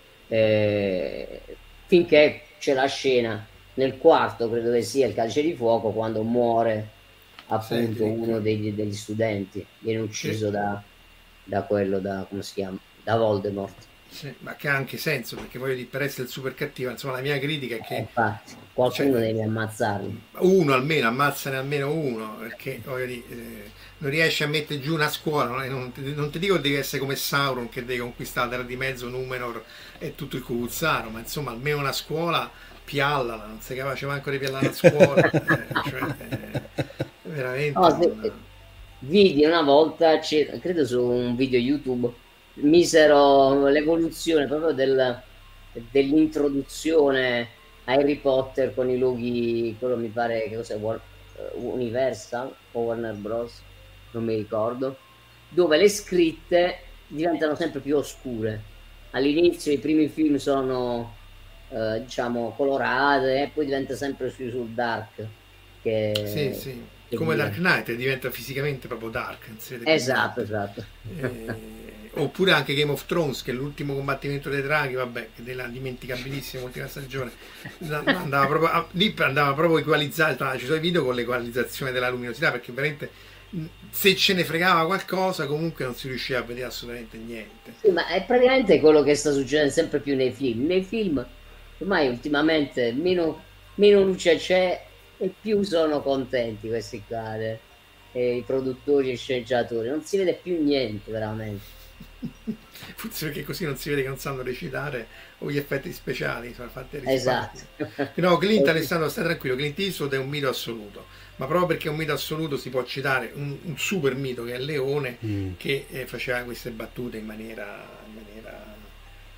Speaker 6: finché c'è la scena nel quarto, credo che sia il Calice di Fuoco, quando muore appunto
Speaker 4: Cedric.
Speaker 6: uno degli studenti, viene ucciso come si chiama? Da Voldemort.
Speaker 4: Sì, ma che ha anche senso, perché voglio dire, per essere il super cattivo, insomma, la mia critica è che
Speaker 6: Infatti, qualcuno
Speaker 4: cioè,
Speaker 6: deve ammazzarli.
Speaker 4: uno almeno, ammazzane almeno uno, perché voglio dire, non riesci a mettere giù una scuola, non ti dico che devi essere come Sauron che deve conquistare la terra di mezzo, Numenor e tutto il Cucuzzaro, ma insomma almeno una scuola piallala, non sei capace manco di piallare una scuola, veramente
Speaker 6: Vidi una volta, credo su un video YouTube, misero l'evoluzione proprio dell'introduzione a Harry Potter con i loghi, quello mi pare che cos'è, Universal o Warner Bros, non mi ricordo, dove le scritte diventano sempre più oscure. All'inizio i primi film sono diciamo colorate e poi diventa sempre più sul dark,
Speaker 4: sì. Come Dark Knight diventa fisicamente proprio dark, non si vede
Speaker 6: esatto.
Speaker 4: Oppure anche Game of Thrones, che è l'ultimo combattimento dei draghi, vabbè, della dimenticabilissima ultima stagione, andava proprio equalizzata, ci sono i video con l'equalizzazione della luminosità, perché veramente se ce ne fregava qualcosa comunque non si riusciva a vedere assolutamente niente.
Speaker 6: Sì, ma è praticamente quello che sta succedendo sempre più nei film. Nei film ormai ultimamente meno luce c'è e più sono contenti questi qua, i produttori e sceneggiatori, non si vede più niente veramente.
Speaker 4: Forse perché così non si vede che non sanno recitare o gli effetti speciali sono fatti
Speaker 6: Esatto.
Speaker 4: No, Clint, Alessandro, stai tranquillo, Clint Eastwood è un mito assoluto, ma proprio perché è un mito assoluto si può citare un super mito che è Leone, che faceva queste battute in maniera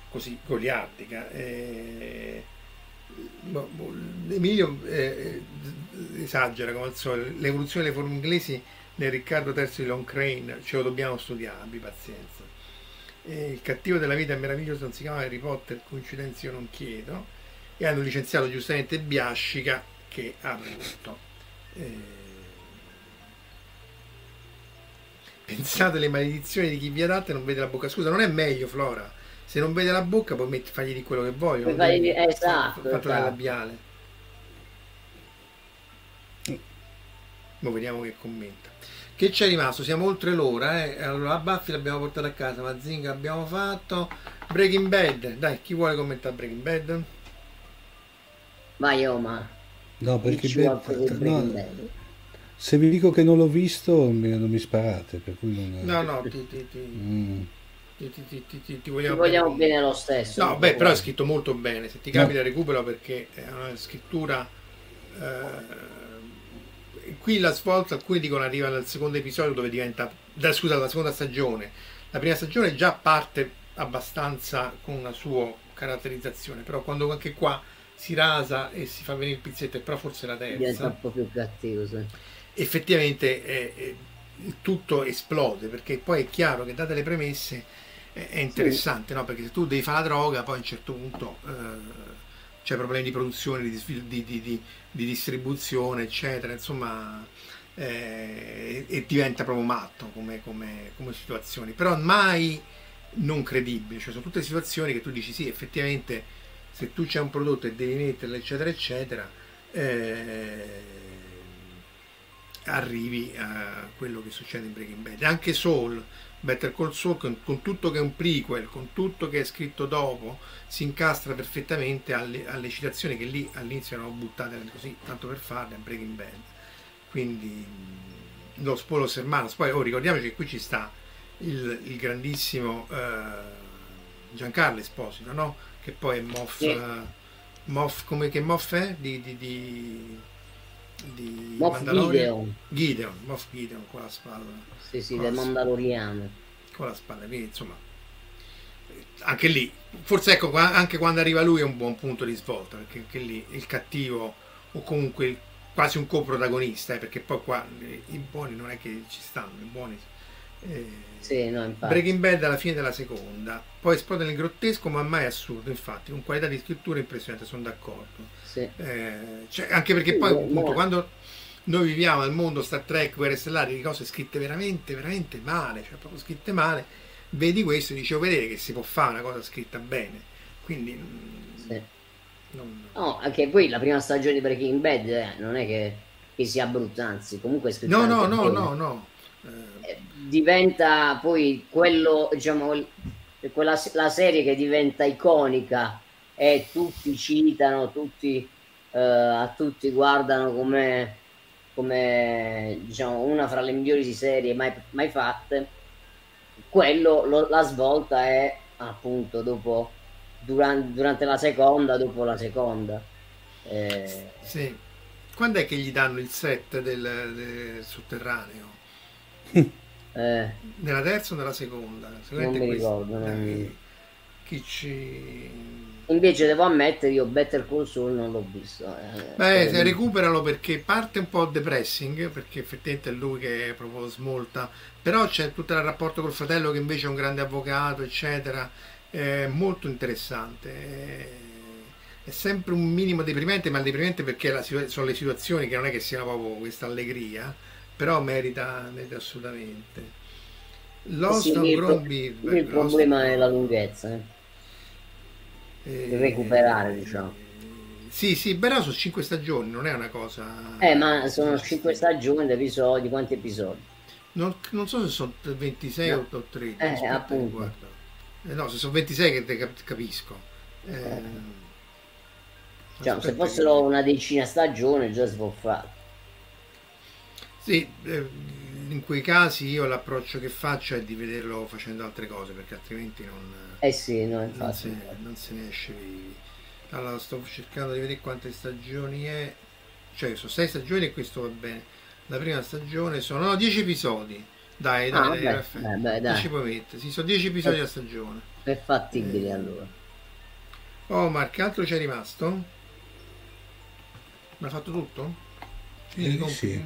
Speaker 4: così goliardica. Emilio esagera come al solito. L'evoluzione delle forme inglesi nel Riccardo III di Long Crane ce lo dobbiamo studiare, abbi pazienza. Il cattivo della vita è meraviglioso, non si chiama Harry Potter, coincidenze io non chiedo, e hanno licenziato giustamente Biascica che ha avuto. Pensate alle maledizioni di chi vi adatta e non vede la bocca. Scusa, non è meglio, Flora? Se non vede la bocca puoi fargli di quello che vogliono.
Speaker 6: Esatto.
Speaker 4: Fatto nel labiale. Mo vediamo che commenta. Che c'è rimasto? Siamo oltre l'ora, eh? Allora la Buffy l'abbiamo portata a casa, Mazinga l'abbiamo fatto. Breaking Bad, dai, chi vuole commentare Breaking Bad?
Speaker 6: Vai Omar.
Speaker 5: No,
Speaker 6: Breaking
Speaker 5: no,
Speaker 6: Bad.
Speaker 5: se vi dico che non l'ho visto non mi sparate, per cui non...
Speaker 4: No, ti
Speaker 6: vogliamo bene lo stesso.
Speaker 4: No, beh, però è scritto molto bene, se ti capita recupero, perché è una scrittura qui la svolta, alcuni dicono arriva dal secondo episodio dove diventa, scusa, la seconda stagione. La prima stagione già parte abbastanza con una sua caratterizzazione, però quando anche qua si rasa e si fa venire il pizzetto, però forse la terza
Speaker 6: diventa un po' più cattivo, sì.
Speaker 4: Effettivamente il tutto esplode, perché poi è chiaro che date le premesse è interessante, no? Perché se tu devi fare la droga, poi a un certo punto c'è problemi di produzione, di distribuzione, eccetera, insomma, e diventa proprio matto come situazioni, però mai non credibili, cioè sono tutte situazioni che tu dici sì, effettivamente se tu c'è un prodotto e devi metterlo, eccetera, eccetera, arrivi a quello che succede in Breaking Bad. Anche Saul, Better Call Saul, con tutto che è un prequel, con tutto che è scritto dopo, si incastra perfettamente alle citazioni che lì all'inizio erano buttate così, tanto per farle, a Breaking Bad. Quindi lo Spolos Hermanos. Poi ricordiamoci che qui ci sta il grandissimo Giancarlo Esposito, no? Che poi è Moff come che Moff è? Di
Speaker 6: Moff
Speaker 4: Gideon, Moff Gideon con la spada.
Speaker 6: Sì, del Mandaloriano.
Speaker 4: Con la spada, quindi insomma, anche lì, forse ecco, anche quando arriva lui è un buon punto di svolta, perché anche lì il cattivo, o comunque quasi un coprotagonista, perché poi qua i buoni non è che ci stanno, i buoni.
Speaker 6: Sì, no, infatti.
Speaker 4: Breaking Bad alla fine della seconda, poi esplode nel grottesco, ma mai assurdo, infatti, con qualità di scrittura impressionante, sono d'accordo.
Speaker 6: Sì.
Speaker 4: Cioè, anche perché poi appunto quando noi viviamo nel mondo Star Trek, Guerre Stellari, di cose scritte veramente, veramente male, cioè proprio scritte male, vedi questo e dici, vedere che si può fare una cosa scritta bene, quindi
Speaker 6: sì. No, anche poi la prima stagione di Breaking Bad non è che sia brutta, anzi comunque è scritta
Speaker 4: no.
Speaker 6: Diventa poi quello, diciamo, la serie che diventa iconica e tutti citano, a tutti guardano come diciamo una fra le migliori serie mai fatte. La svolta è appunto durante la seconda, dopo la seconda.
Speaker 4: Sì. Quando è che gli danno il set del sotterraneo? Nella terza o nella seconda?
Speaker 6: Non mi ricordo.
Speaker 4: Invece
Speaker 6: devo ammettere, io Better Call Saul non l'ho visto.
Speaker 4: Se recuperalo, perché parte un po' depressing, perché effettivamente è lui che proprio smolta, però c'è tutto il rapporto col fratello che invece è un grande avvocato, eccetera, è molto interessante. È sempre un minimo deprimente, ma deprimente perché sono le situazioni che non è che siano proprio questa allegria, però merita assolutamente. Lost on Ground.
Speaker 6: Il problema è la lunghezza, recuperare, diciamo.
Speaker 4: Sì, però sono 5 stagioni, non è una cosa.
Speaker 6: Ma sono 5 stagioni di episodi. Quanti episodi?
Speaker 4: Non so se sono 26 o 13.
Speaker 6: Appunto.
Speaker 4: No, se sono 26 che capisco.
Speaker 6: Diciamo, se fossero una decina stagioni già si può fare.
Speaker 4: Sì, in quei casi io l'approccio che faccio è di vederlo facendo altre cose, perché altrimenti non se ne esce vivi. Allora sto cercando di vedere quante stagioni è, cioè sono 6 stagioni e questo va bene. La prima stagione sono 10 episodi. Dai, ci puoi mettere. Sì, sono 10 episodi a stagione.
Speaker 6: È fattibile allora.
Speaker 4: Omar, che altro c'è rimasto? Ma ha fatto tutto?
Speaker 5: Sì.
Speaker 6: Sì,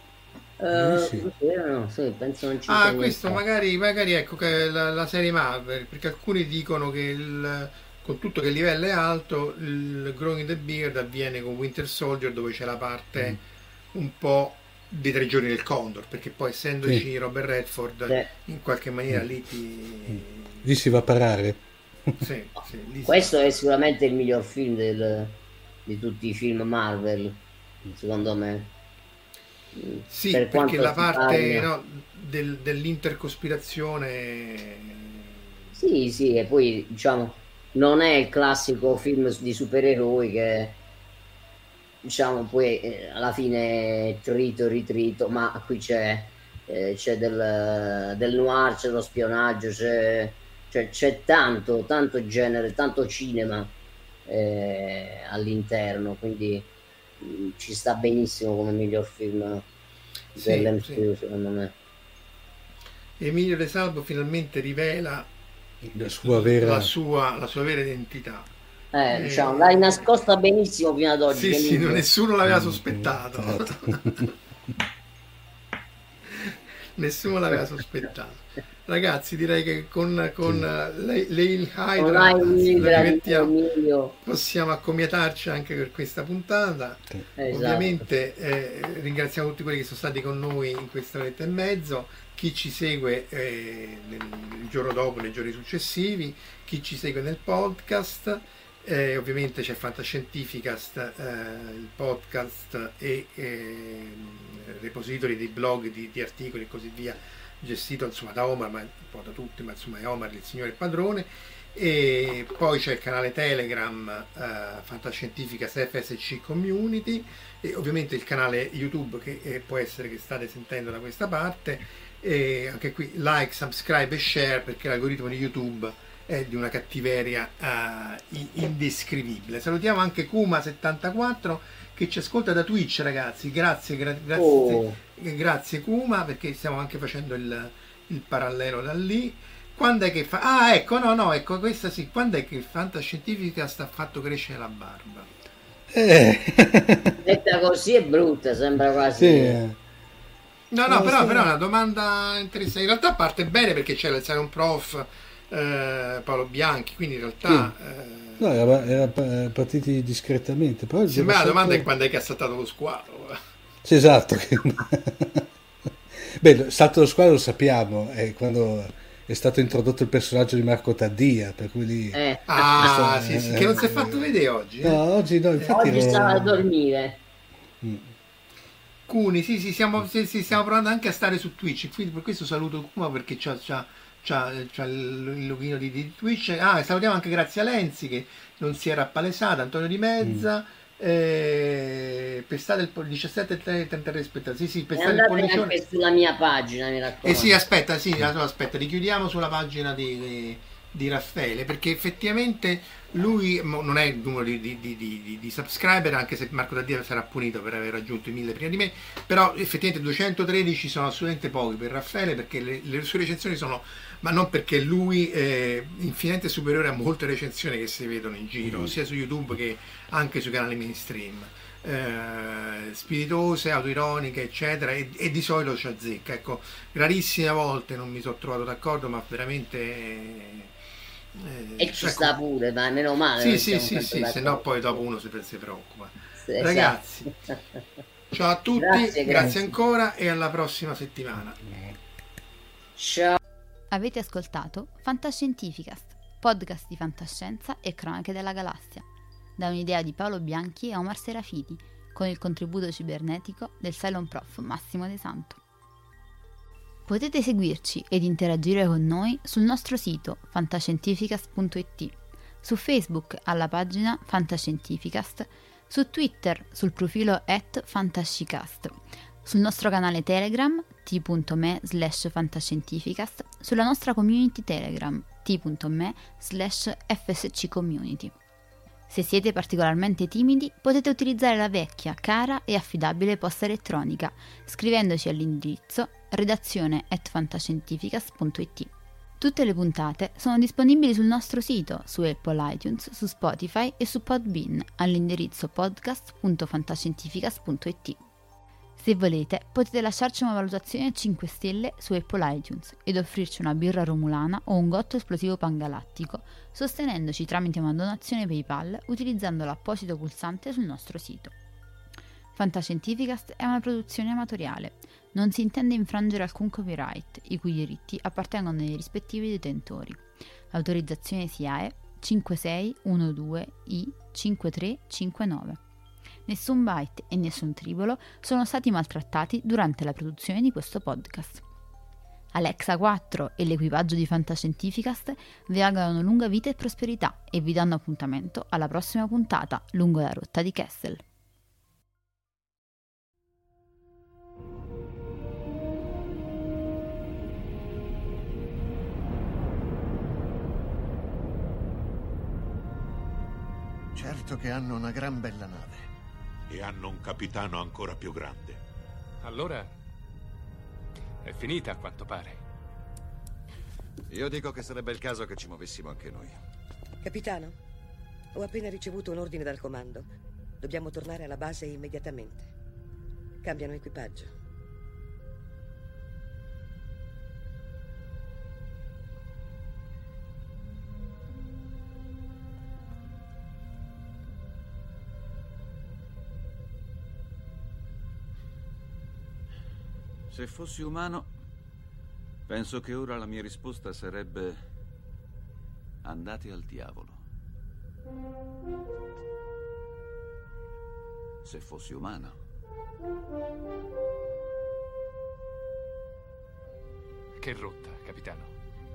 Speaker 6: penso non ci sia
Speaker 4: questo
Speaker 6: niente.
Speaker 4: magari ecco che la serie Marvel, perché alcuni dicono che con tutto che il livello è alto, il Growing the Beard avviene con Winter Soldier, dove c'è la parte un po' dei 3 giorni del Condor, perché poi essendoci
Speaker 5: Sì.
Speaker 4: Robert Redford in qualche maniera lì
Speaker 5: Lì si va a parare.
Speaker 4: sì, lì
Speaker 6: Questo è sicuramente il miglior film di tutti i film Marvel, secondo me.
Speaker 4: sì,
Speaker 6: Per
Speaker 4: perché
Speaker 6: quanto
Speaker 4: la
Speaker 6: si
Speaker 4: parte
Speaker 6: parla.
Speaker 4: no, dell'intercospirazione
Speaker 6: Sì, sì, e poi diciamo non è il classico film di supereroi che diciamo poi alla fine trito, ritrito, ma qui c'è del noir, c'è lo spionaggio, c'è tanto genere, tanto cinema all'interno, quindi ci sta benissimo come miglior film
Speaker 4: sì, sì.
Speaker 6: dell'MCU, secondo me.
Speaker 4: Emilio De Salvo finalmente rivela
Speaker 5: La sua vera...
Speaker 4: la sua vera identità.
Speaker 6: Diciamo, l'hai nascosta benissimo fino ad oggi,
Speaker 4: Sì, sì,
Speaker 6: Emilio.
Speaker 4: nessuno l'aveva sospettato.
Speaker 5: Esatto.
Speaker 4: Nessuno l'aveva sospettato. Ragazzi, direi che con l'Hail
Speaker 6: Non
Speaker 4: Hydra
Speaker 6: hai un'idea di Emilio.
Speaker 4: possiamo accomiatarci anche per questa puntata.
Speaker 6: Esatto.
Speaker 4: Ovviamente ringraziamo tutti quelli che sono stati con noi in questa oretta e mezzo, chi ci segue il giorno dopo, nei giorni successivi, chi ci segue nel podcast. Ovviamente c'è Fantascientificast, il podcast e repository di blog, di articoli e così via, gestito insomma da Omar, ma un po' da tutti, ma insomma è Omar il signore padrone. E poi c'è il canale Telegram Fantascientificast FSC Community, e ovviamente il canale YouTube che può essere che state sentendo da questa parte, e anche qui like, subscribe e share, perché l'algoritmo di YouTube è di una cattiveria indescrivibile. Salutiamo anche Kuma74 che ci ascolta da Twitch, ragazzi. Grazie Kuma, perché stiamo anche facendo il parallelo da lì. Quando è che fa? Ecco, questa sì. Quando è che Fantascientifica sta fatto crescere la barba?
Speaker 6: Detta così è brutta, sembra quasi.
Speaker 5: Sì.
Speaker 4: No, però è una domanda interessante. In realtà parte bene perché c'è il Silent Prof, Paolo Bianchi, quindi in realtà
Speaker 5: No, era partiti discretamente. Però
Speaker 4: sembra la domanda è quando è che ha saltato lo squalo.
Speaker 5: Sì, esatto. Beh, il salto dello squalo lo sappiamo, è quando è stato introdotto il personaggio di Marco Taddia, per cui lì...
Speaker 4: sì, che non si è fatto vedere oggi.
Speaker 5: No, oggi no, infatti...
Speaker 6: Oggi stava a dormire.
Speaker 4: Cuni, sì, stiamo provando anche a stare su Twitch, quindi per questo saluto Kuma, perché c'ha il login di Twitch. Salutiamo anche Grazia Lenzi che non si era appalesata, Antonio Di Mezza, Pestate il 17,33 spettatori. Sì, Pestate il
Speaker 6: Andate
Speaker 4: pollicione.
Speaker 6: anche sulla mia pagina, mi raccomando.
Speaker 4: Sì, aspetta, richiudiamo sulla pagina di Raffaele, perché effettivamente lui non è il numero di subscriber, anche se Marco Taddia sarà punito per aver raggiunto i 1000 prima di me, però effettivamente 213 sono assolutamente pochi per Raffaele, perché le sue recensioni sono, ma non perché lui è infinitamente superiore a molte recensioni che si vedono in giro, sia su YouTube che anche sui canali mainstream. Spiritose, autoironiche, eccetera, e di solito ci azzecca. Ecco, rarissime volte non mi sono trovato d'accordo, ma veramente
Speaker 6: E ci sta pure, ma meno male.
Speaker 4: sì, se no poi dopo uno si preoccupa.
Speaker 6: Esatto.
Speaker 4: Ragazzi, ciao a tutti, grazie ancora e alla prossima settimana.
Speaker 6: Ciao.
Speaker 7: Avete ascoltato Fantascientificast, podcast di fantascienza e cronache della galassia, da un'idea di Paolo Bianchi e Omar Serafiti, con il contributo cibernetico del Cylon Prof Massimo De Santo. Potete seguirci ed interagire con noi sul nostro sito fantascientificast.it, su Facebook alla pagina Fantascientificast, su Twitter sul profilo @fantascicast, sul nostro canale Telegram t.me/fantascientificast, sulla nostra community Telegram t.me/fsccommunity. Se siete particolarmente timidi, potete utilizzare la vecchia, cara e affidabile posta elettronica, scrivendoci all'indirizzo redazione@fantascientificast.it. Tutte le puntate sono disponibili sul nostro sito, su Apple iTunes, su Spotify e su Podbean, all'indirizzo podcast.fantascientificast.it. Se volete, potete lasciarci una valutazione a 5 stelle su Apple iTunes ed offrirci una birra romulana o un gotto esplosivo pangalattico, sostenendoci tramite una donazione PayPal utilizzando l'apposito pulsante sul nostro sito. Fantascientificast è una produzione amatoriale. Non si intende infrangere alcun copyright, i cui diritti appartengono ai rispettivi detentori. L'autorizzazione SIAE 5612I5359. Nessun byte e nessun tribolo sono stati maltrattati durante la produzione di questo podcast. Alexa 4 e l'equipaggio di Fantascientificast vi augurano lunga vita e prosperità e vi danno appuntamento alla prossima puntata lungo la rotta di Kessel.
Speaker 8: Certo che hanno una gran bella nave.
Speaker 9: E hanno un capitano ancora più grande.
Speaker 10: Allora è finita, a quanto pare.
Speaker 8: Io dico che sarebbe il caso che ci muovessimo anche noi.
Speaker 11: Capitano, ho appena ricevuto un ordine dal comando. Dobbiamo tornare alla base immediatamente. Cambiano equipaggio.
Speaker 12: Se fossi umano, penso che ora la mia risposta sarebbe: andate al diavolo. Se fossi umano.
Speaker 10: Che rotta, capitano?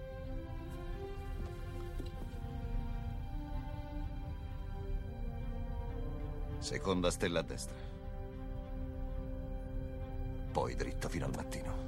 Speaker 8: Seconda stella a destra. Poi dritto fino al mattino.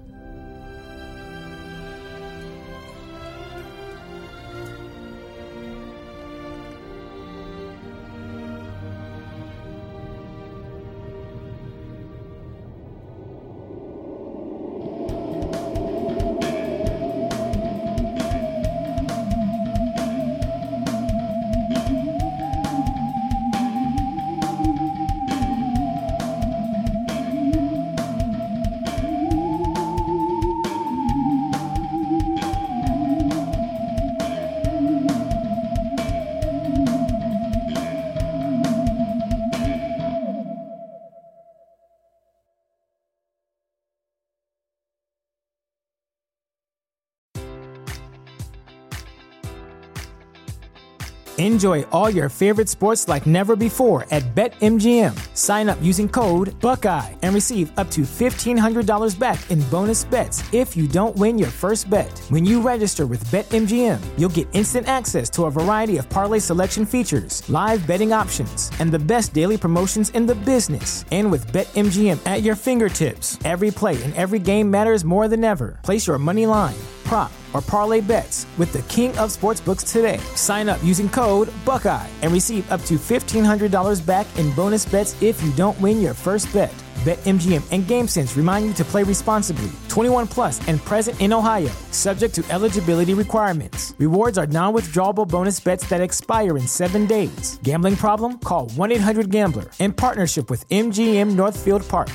Speaker 1: Enjoy all your favorite sports like never before at BetMGM. Sign up using code Buckeye and receive up to $1,500 back in bonus bets if you don't win your first bet. When you register with BetMGM, you'll get instant access to a variety of parlay selection features, live betting options, and the best daily promotions in the business. And with BetMGM at your fingertips, every play and every game matters more than ever. Place your money line, prop, or parlay bets with the king of sportsbooks today. Sign up using code Buckeye and receive up to $1,500 back in bonus bets if you don't win your first bet. BetMGM and GameSense remind you to play responsibly. 21 plus and present in Ohio, subject to eligibility requirements. Rewards are non-withdrawable bonus bets that expire in 7 days. Gambling problem? Call 1-800-GAMBLER. In partnership with MGM Northfield Park.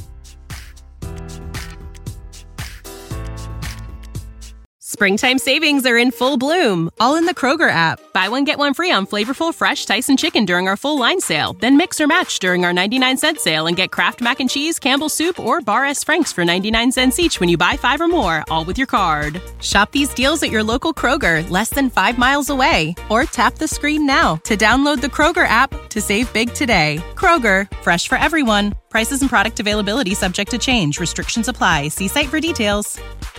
Speaker 3: Springtime savings are in full bloom, all in the Kroger app. Buy one, get one free on flavorful, fresh Tyson chicken during our full line sale. Then mix or match during our 99-cent sale and get Kraft Mac and Cheese, Campbell's Soup, or Bar S. Frank's for 99 cents each when you buy 5 or more, all with your card. Shop these deals at your local Kroger, less than 5 miles away. Or tap the screen now to download the Kroger app to save big today. Kroger, fresh for everyone. Prices and product availability subject to change. Restrictions apply. See site for details.